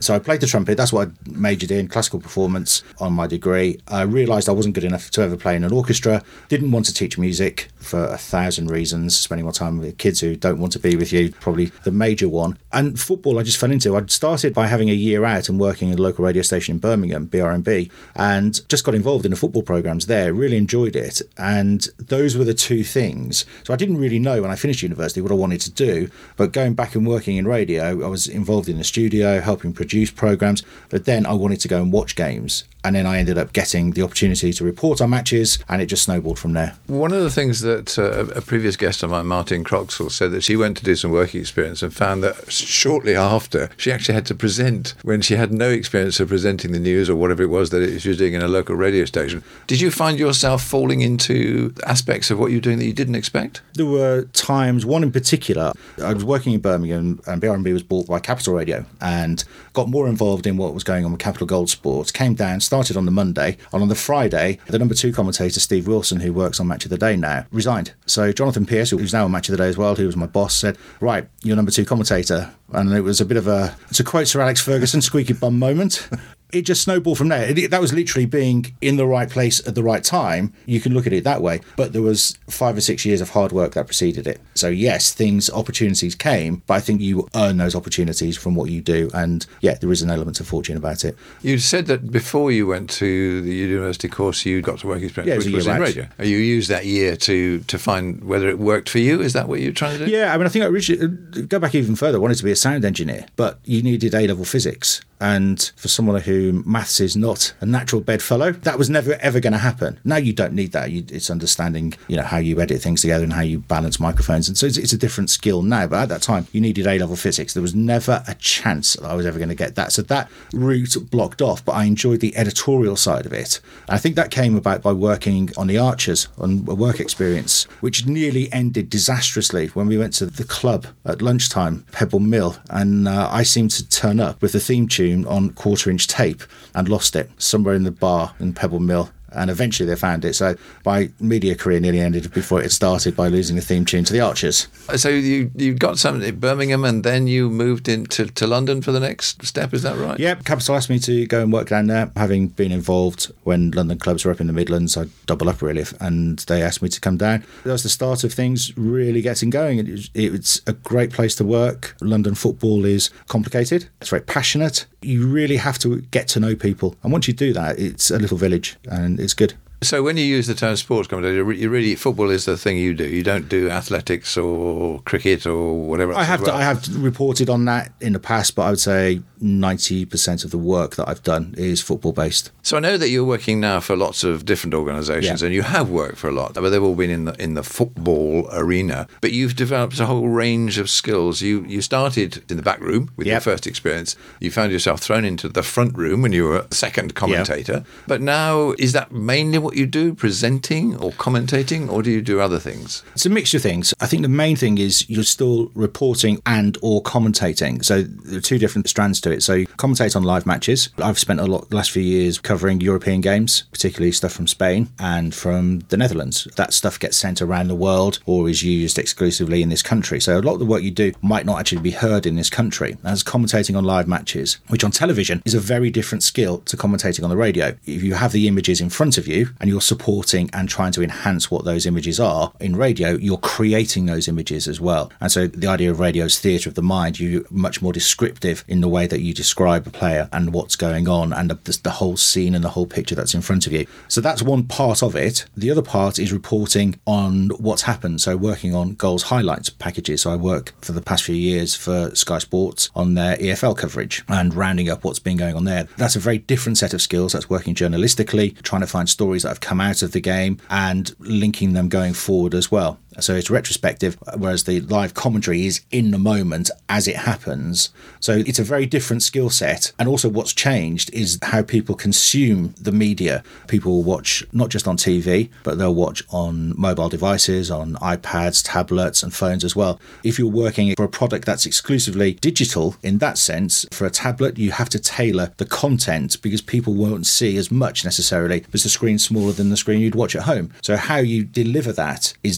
So I played the trumpet. That's what I majored in, classical performance on my degree. I realised I wasn't good enough to ever play in an orchestra. Didn't want to teach music for 1,000 reasons. Spending more time with kids who don't want to be with you, probably the major one. And football I just fell into. I'd started by having a year out and working at a local radio station in Birmingham, BRMB, and just got involved in the football programmes there. Really enjoyed it. And those were the two things. So I didn't really know when I finished university what I wanted to do. But going back and working in radio, I was involved in the studio, helping produce programmes. But then I wanted to go and watch games. And then I ended up getting the opportunity to report on matches, and it just snowballed from there. One of the things that a previous guest of mine, Martin Croxall, said that she went to do some work experience and found that shortly after, she actually had to present when she had no experience of presenting the news or whatever it was that she was doing in a local radio station. Did you find yourself falling into aspects of what you were doing that you didn't expect? There were times, one in particular, I was working in Birmingham and BRMB was bought by Capital Radio and got more involved in what was going on with Capital Gold Sports, came down, started on the Monday, and on the Friday, the number 2 commentator, Steve Wilson, who works on Match of the Day now, resigned. So Jonathan Pearce, who's now on Match of the Day as well, who was my boss, said, right, you're number 2 commentator. And it was a bit of a, to quote Sir Alex Ferguson, squeaky bum moment. It just snowballed from there. That was literally being in the right place at the right time. You can look at it that way. But there was 5 or 6 years of hard work that preceded it. So yes, opportunities came, but I think you earn those opportunities from what you do. And yeah, there is an element of fortune about it. You said that before you went to the university course, you got to work experience, which was in radio. You used that year to find whether it worked for you. Is that what you're trying to do? Yeah, I mean, I think I originally, go back even further, I wanted to be a sound engineer, but you needed A-level physics. And for someone who maths is not a natural bedfellow, that was never ever going to happen. Now you don't need that. It's understanding, how you edit things together and how you balance microphones. And so it's a different skill now. But at that time, you needed A-level physics. There was never a chance that I was ever going to get that. So that route blocked off. But I enjoyed the editorial side of it. And I think that came about by working on the Archers, on a work experience, which nearly ended disastrously when we went to the club at lunchtime, Pebble Mill. And I seemed to turn up with the theme tune on 1/4-inch tape and lost it somewhere in the bar in Pebble Mill. And eventually they found it. So my media career nearly ended before it started by losing the theme tune to the Archers. So you got something at Birmingham and then you moved into London for the next step, is that right? Yeah, Capital asked me to go and work down there. Having been involved when London clubs were up in the Midlands, I'd double up really, and they asked me to come down. That was the start of things really getting going. It's a great place to work. London football is complicated. It's very passionate. You really have to get to know people. And once you do that, it's a little village and it's good. So when you use the term sports commentator, you really, football is the thing you do. You don't do athletics or cricket or whatever else. I have reported on that in the past, but I would say 90% of the work that I've done is football based. So I know that you're working now for lots of different organisations, and you have worked for a lot, but they've all been in the football arena. But you've developed a whole range of skills. You started in the back room with your first experience. You found yourself thrown into the front room when you were a second commentator. But now, is that mainly what you do, presenting or commentating, or do you do other things? It's a mixture of things. I think the main thing is you're still reporting and or commentating. So there are two different strands to it. So you commentate on live matches. I've spent the last few years covering European games, particularly stuff from Spain and from the Netherlands. That stuff gets sent around the world or is used exclusively in this country. So a lot of the work you do might not actually be heard in this country. As commentating on live matches, which on television is a very different skill to commentating on the radio. If you have the images in front of you and you're supporting and trying to enhance what those images are, in radio, you're creating those images as well. And so the idea of radio is theatre of the mind. You're much more descriptive in the way that you describe a player and what's going on and the whole scene and the whole picture that's in front of you. So that's one part of it. The other part is reporting on what's happened. So working on goals highlights packages. So I work for the past few years for Sky Sports on their EFL coverage and rounding up what's been going on there. That's a very different set of skills. That's working journalistically, trying to find stories that have come out of the game and linking them going forward as well. So it's retrospective, whereas the live commentary is in the moment as it happens. So it's a very different skill set. And also what's changed is how people consume the media. People will watch not just on TV, but they'll watch on mobile devices, on iPads, tablets and phones as well. If you're working for a product that's exclusively digital, in that sense, for a tablet, you have to tailor the content because people won't see as much necessarily because the screen's smaller than the screen you'd watch at home. So how you deliver that is different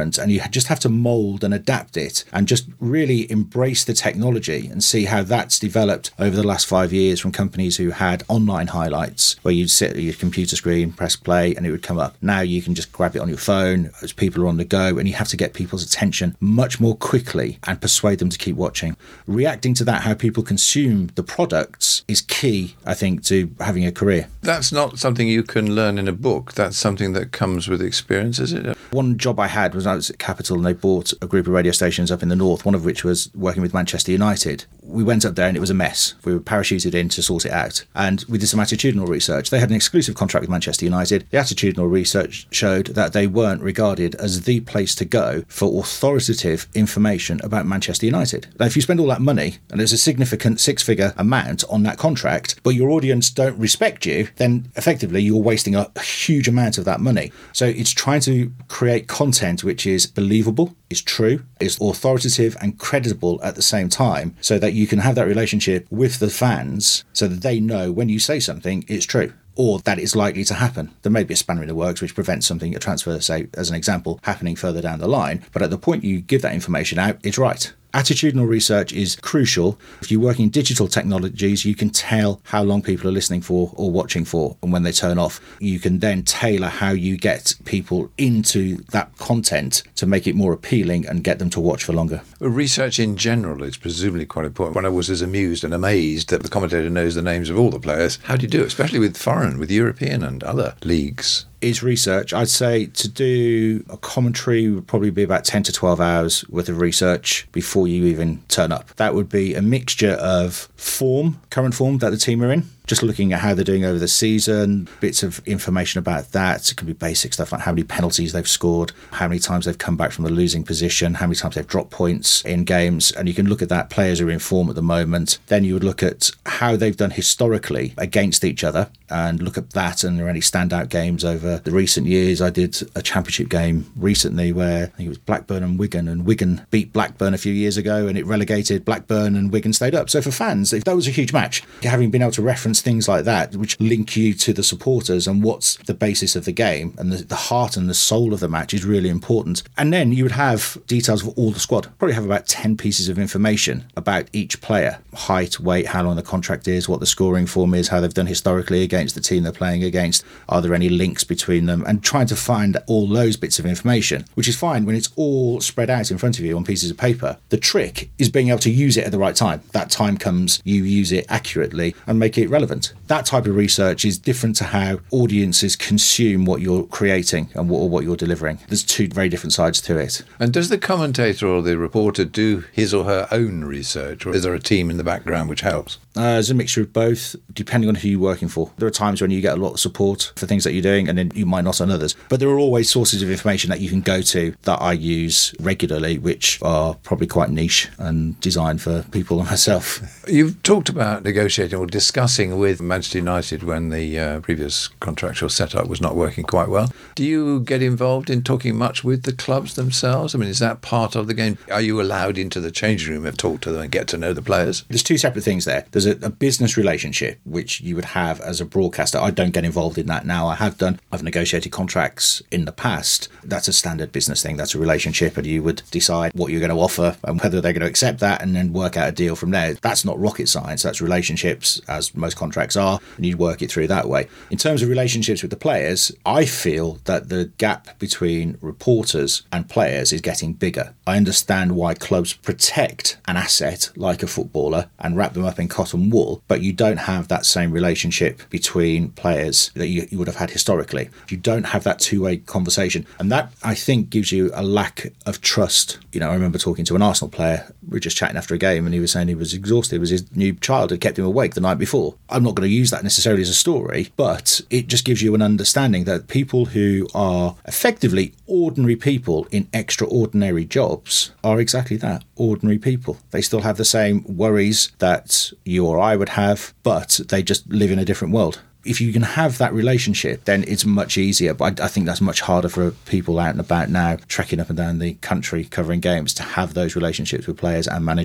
different, and you just have to mould and adapt it and just really embrace the technology and see how that's developed over the last 5 years from companies who had online highlights where you'd sit at your computer screen, press play, and it would come up. Now you can just grab it on your phone as people are on the go, and you have to get people's attention much more quickly and persuade them to keep watching. Reacting to that, how people consume the products, is key, I think, to having a career. That's not something you can learn in a book. That's something that comes with experience, is it? One job I had was I was at Capital, and they bought a group of radio stations up in the north, one of which was working with Manchester United. We went up there and it was a mess. We were parachuted in to sort it out. And we did some attitudinal research. They had an exclusive contract with Manchester United. The attitudinal research showed that they weren't regarded as the place to go for authoritative information about Manchester United. Now, if you spend all that money, and there's a significant six-figure amount on that contract, but your audience don't respect you, then effectively you're wasting a huge amount of that money. So it's trying to create content which is believable, is true, is authoritative and credible at the same time, so that you can have that relationship with the fans so that they know when you say something, it's true, or that it's likely to happen. There may be a spanner in the works which prevents something, a transfer, say, as an example, happening further down the line, but at the point you give that information out, it's right. Attitudinal research is crucial. If you work in digital technologies, you can tell how long people are listening for or watching for, and when they turn off, you can then tailor how you get people into that content to make it more appealing and get them to watch for longer. Research in general is presumably quite important. When I was as amused and amazed that the commentator knows the names of all the players, how do you do it, especially with foreign, with European and other leagues? Is research. I'd say to do a commentary would probably be about 10 to 12 hours worth of research before you even turn up. That would be a mixture of form, current form that the team are in, just looking at how they're doing over the season, bits of information about that. It can be basic stuff like how many penalties they've scored, how many times they've come back from the losing position, how many times they've dropped points in games. And you can look at that. Players are in form at the moment. Then you would look at how they've done historically against each other and look at that, and are there any standout games over the recent years. I did a championship game recently where I think it was Blackburn and Wigan beat Blackburn a few years ago, and it relegated Blackburn, and Wigan stayed up. So for fans, that was a huge match. Having been able to reference things like that, which link you to the supporters and what's the basis of the game, and the heart and the soul of the match is really important. And then you would have details of all the squad. Probably have about 10 pieces of information about each player: height, weight, how long the contract is, what the scoring form is, how they've done historically against the team they're playing against, are there any links between them, and trying to find all those bits of information, which is fine when it's all spread out in front of you on pieces of paper. The trick is being able to use it at the right time. That time comes, you use it accurately and make it relevant. That type of research is different to how audiences consume what you're creating and what you're delivering. There's two very different sides to it. And does the commentator or the reporter do his or her own research, or is there a team in the background which helps? There's a mixture of both, depending on who you're working for. There are times when you get a lot of support for things that you're doing, and then you might not on others. But there are always sources of information that you can go to that I use regularly, which are probably quite niche and designed for people like myself. You've talked about negotiating or discussing with Manchester United when the previous contractual setup was not working quite well. Do you get involved in talking much with the clubs themselves? I mean, is that part of the game? Are you allowed into the changing room and talk to them and get to know the players? There's two separate things there. There's a business relationship, which you would have as a broadcaster. I don't get involved in that now. I have done. I've negotiated contracts in the past. That's a standard business thing. That's a relationship, and you would decide what you're going to offer and whether they're going to accept that, and then work out a deal from there. That's not rocket science. That's relationships, as most contracts are, and you work it through that way. In terms of relationships with the players, I feel that the gap between reporters and players is getting bigger. I understand why clubs protect an asset like a footballer and wrap them up in cotton wool, but you don't have that same relationship between players that you would have had historically. You don't have that two-way conversation, and that, I think, gives you a lack of trust. You know, I remember talking to an Arsenal player. We were just chatting after a game, and he was saying he was exhausted. It was his new child had kept him awake the night before. I'm not going to use that necessarily as a story, but it just gives you an understanding that people who are effectively ordinary people in extraordinary jobs are exactly that, ordinary people. They still have the same worries that you or I would have, but they just live in a different world. If you can have that relationship, then it's much easier. But I think that's much harder for people out and about now, trekking up and down the country, covering games, to have those relationships with players and managers.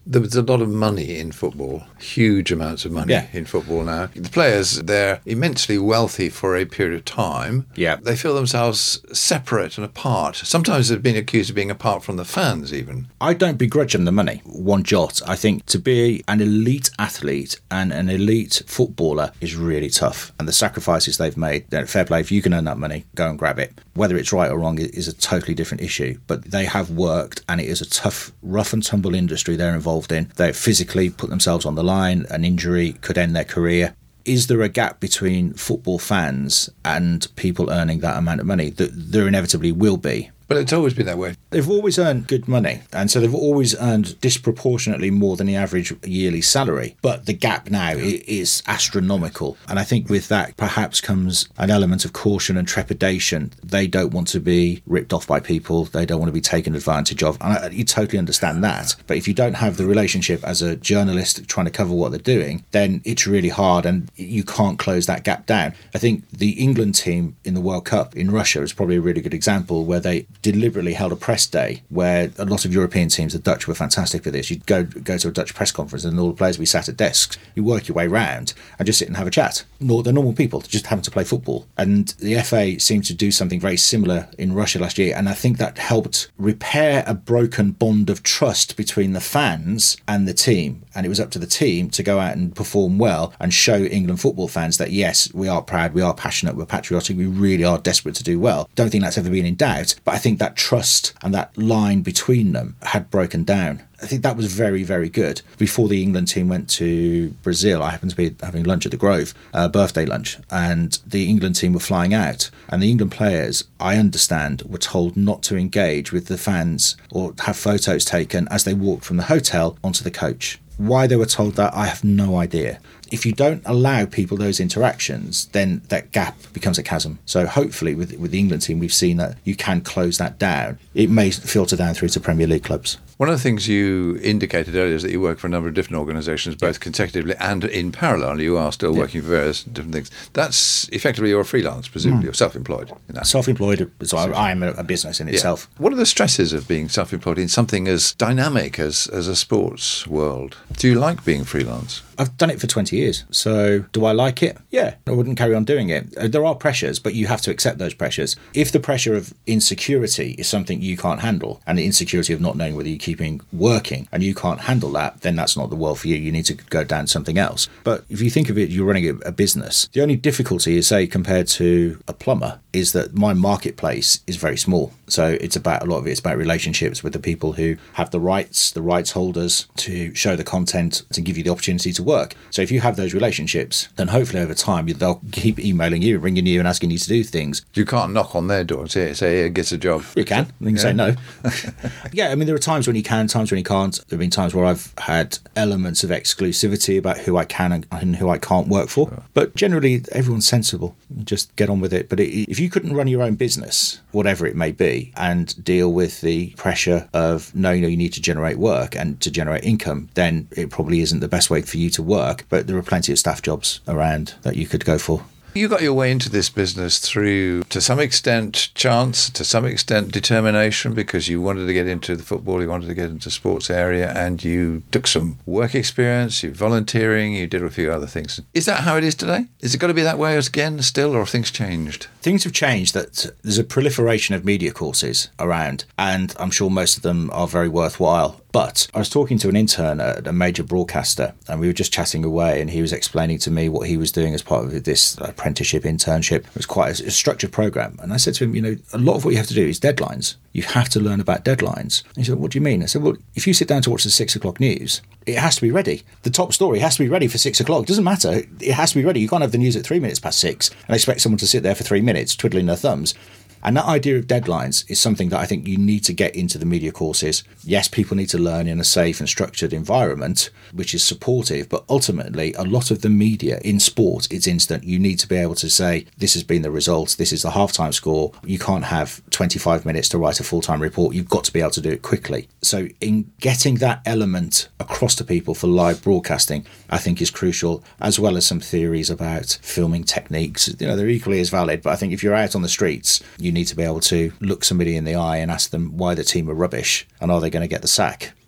There's a lot of money in football, huge amounts of money in football now. The players, they're immensely wealthy for a period of time. Yeah. They feel themselves separate and apart. Sometimes they've been accused of being apart from the fans even. I don't begrudge them the money, one jot. I think to be an elite athlete and an elite footballer is really tough. And the sacrifices they've made, fair play, if you can earn that money, go and grab it. Whether it's right or wrong is a totally different issue. But they have worked, and it is a tough, rough and tumble industry they're involved in. They physically put themselves on the line. An injury could end their career. Is there a gap between football fans and people earning that amount of money? There inevitably will be. But it's always been that way. They've always earned good money, and so they've always earned disproportionately more than the average yearly salary. But the gap now is astronomical, and I think with that perhaps comes an element of caution and trepidation. They don't want to be ripped off by people. They don't want to be taken advantage of, and you totally understand that. But if you don't have the relationship as a journalist trying to cover what they're doing, then it's really hard, and you can't close that gap down. I think the England team in the World Cup in Russia is probably a really good example, where they deliberately held a press day where a lot of European teams, the Dutch were fantastic for this. You'd go to a Dutch press conference and all the players would be sat at desks. You work your way round and just sit and have a chat. They're normal people just having to play football. And the FA seemed to do something very similar in Russia last year, and I think that helped repair a broken bond of trust between the fans and the team. And it was up to the team to go out and perform well and show England football fans that yes, we are proud, we are passionate, we're patriotic, we really are desperate to do well. Don't think that's ever been in doubt, but I think that trust and that line between them had broken down. I think that was very, very good. Before the England team went to Brazil, I happened to be having lunch at the Grove, birthday lunch, and the England team were flying out. And the England players, I understand, were told not to engage with the fans or have photos taken as they walked from the hotel onto the coach. Why they were told that, I have no idea. If you don't allow people those interactions, then that gap becomes a chasm. So hopefully with the England team, we've seen that you can close that down. It may filter down through to Premier League clubs. One of the things you indicated earlier is that you work for a number of different organisations, both consecutively and in parallel. You are still working for various different things. That's effectively you're a freelance, presumably, or self-employed. Self-employed, so I am a business in itself. What are the stresses of being self-employed in something as dynamic as a sports world? Do you like being freelance? I've done it for 20 years. So do I like it? Yeah, I wouldn't carry on doing it. There are pressures, but you have to accept those pressures. If the pressure of insecurity is something you can't handle, and the insecurity of not knowing whether you're keeping working, and you can't handle that, then that's not the world for you. You need to go down something else. But if you think of it, you're running a business. The only difficulty is, say, compared to a plumber, is that my marketplace is very small. So it's about, a lot of it's about relationships with the people who have the rights holders to show the content, to give you the opportunity to work. So if you have those relationships, then hopefully over time they'll keep emailing you, ringing you and asking you to do things. You can't knock on their door and say hey, get a job. You can. You can say no. Yeah, I mean, there are times when you can, times when you can't. There have been times where I've had elements of exclusivity about who I can and who I can't work for. Sure. But generally, everyone's sensible. You just get on with it. But if you couldn't run your own business, whatever it may be, and deal with the pressure of knowing that you need to generate work and to generate income, then it probably isn't the best way for you to work. But there are plenty of staff jobs around that you could go for. You got your way into this business through, to some extent, chance, to some extent, determination, because you wanted to get into the football, you wanted to get into the sports area, and you took some work experience, you volunteering, you did a few other things. Is that how it is today? Is it got to be that way again still, or have things changed? Things have changed, that there's a proliferation of media courses around, and I'm sure most of them are very worthwhile. But I was talking to an intern at a major broadcaster, and we were just chatting away, and he was explaining to me what he was doing as part of this apprenticeship internship. It was quite a structured program. And I said to him, a lot of what you have to do is deadlines. You have to learn about deadlines. And he said, what do you mean? I said, well, if you sit down to watch the 6 o'clock news, it has to be ready. The top story has to be ready for 6 o'clock. It doesn't matter. It has to be ready. You can't have the news at 3 minutes past 6 and expect someone to sit there for 3 minutes twiddling their thumbs. And that idea of deadlines is something that I think you need to get into the media courses. Yes, people need to learn in a safe and structured environment, which is supportive, but ultimately a lot of the media in sport, it's instant. You need to be able to say, this has been the result, this is the halftime score. You can't have 25 minutes to write a full-time report. You've got to be able to do it quickly. So in getting that element across to people for live broadcasting, I think is crucial, as well as some theories about filming techniques. They're equally as valid, but I think if you're out on the streets, you need to be able to look somebody in the eye and ask them why the team are rubbish and are they going to get the sack.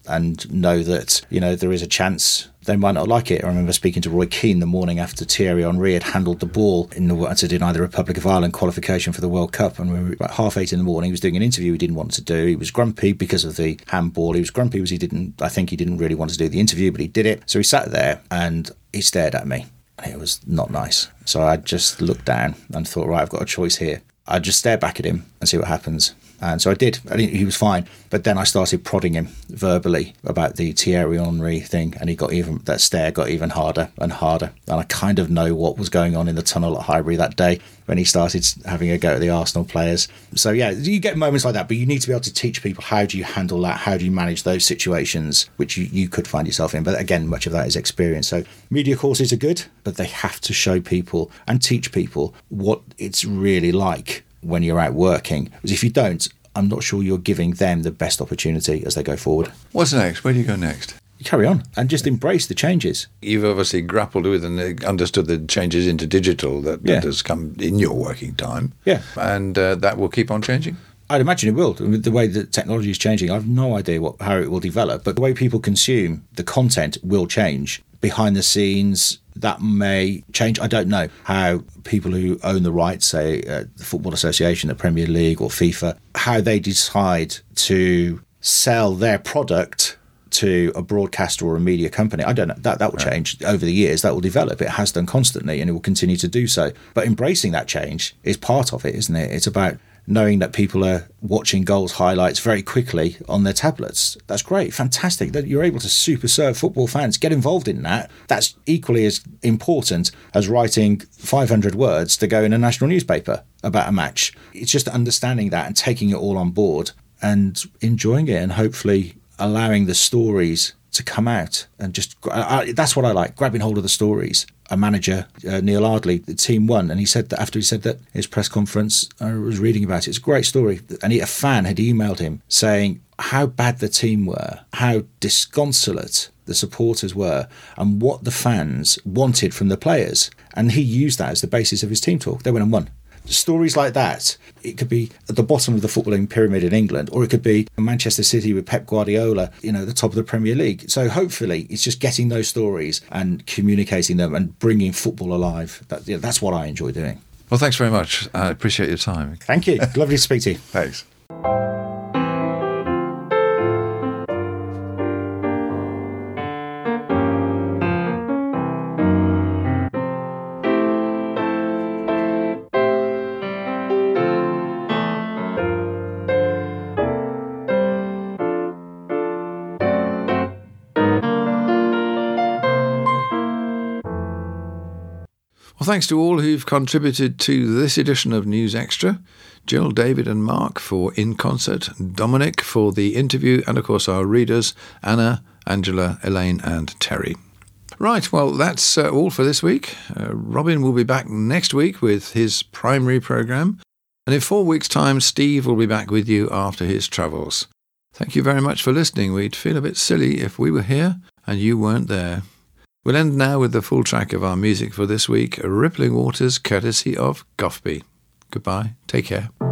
and know that, there is a chance they might not like it. I remember speaking to Roy Keane the morning after Thierry Henry had handled the ball in either Republic of Ireland qualification for the World Cup, and we were about 8:30 in the morning. He was doing an interview he didn't want to do. He was grumpy because of the handball. He was grumpy because he didn't really want to do the interview, but he did it. So he sat there and he stared at me. It was not nice. So I just looked down and thought, right, I've got a choice here. I'd just stare back at him and see what happens. And so I did. He was fine. But then I started prodding him verbally about the Thierry Henry thing, and that stare got even harder and harder. And I kind of know what was going on in the tunnel at Highbury that day when he started having a go at the Arsenal players. So yeah, you get moments like that, but you need to be able to teach people, how do you handle that? How do you manage those situations, which you could find yourself in? But again, much of that is experience. So media courses are good, but they have to show people and teach people what it's really like when you're out working. Because if you don't, I'm not sure you're giving them the best opportunity as they go forward. What's next? Where do you go next? You carry on and just embrace the changes. You've obviously grappled with and understood the changes into digital that has come in your working time. Yeah. And that will keep on changing? I'd imagine it will. The way that technology is changing, I have no idea how it will develop, but the way people consume the content will change. Behind the scenes, that may change. I don't know how people who own the rights, say the Football Association, the Premier League or FIFA, how they decide to sell their product to a broadcaster or a media company. I don't know. That will change over the years. That will develop. It has done constantly and it will continue to do so. But embracing that change is part of it, isn't it? It's about knowing that people are watching goals highlights very quickly on their tablets. That's great, fantastic that you're able to super serve football fans. Get involved in that. That's equally as important as writing 500 words to go in a national newspaper about a match. It's just understanding that and taking it all on board and enjoying it and hopefully allowing the stories to come out. And just that's what I like, grabbing hold of the stories. A manager, Neil Ardley, the team won, and he said that after he said that his press conference, I was reading about it. It's a great story. And a fan had emailed him saying how bad the team were, how disconsolate the supporters were, and what the fans wanted from the players. And he used that as the basis of his team talk. They went and won. Stories like that, it could be at the bottom of the footballing pyramid in England, or it could be Manchester City with Pep Guardiola, at the top of the Premier League. So hopefully it's just getting those stories and communicating them and bringing football alive. That's what I enjoy doing. Well, thanks very much. I appreciate your time. Thank you. Lovely to speak to you. Thanks. Thanks to all who've contributed to this edition of News Extra. Jill, David and Mark for In Concert, Dominic for the interview, and of course our readers, Anna, Angela, Elaine and Terry. Right, well that's all for this week. Robin will be back next week with his primary programme, and in 4 weeks' time Steve will be back with you after his travels. Thank you very much for listening. We'd feel a bit silly if we were here and you weren't there. We'll end now with the full track of our music for this week, Rippling Waters, courtesy of Goffby. Goodbye. Take care.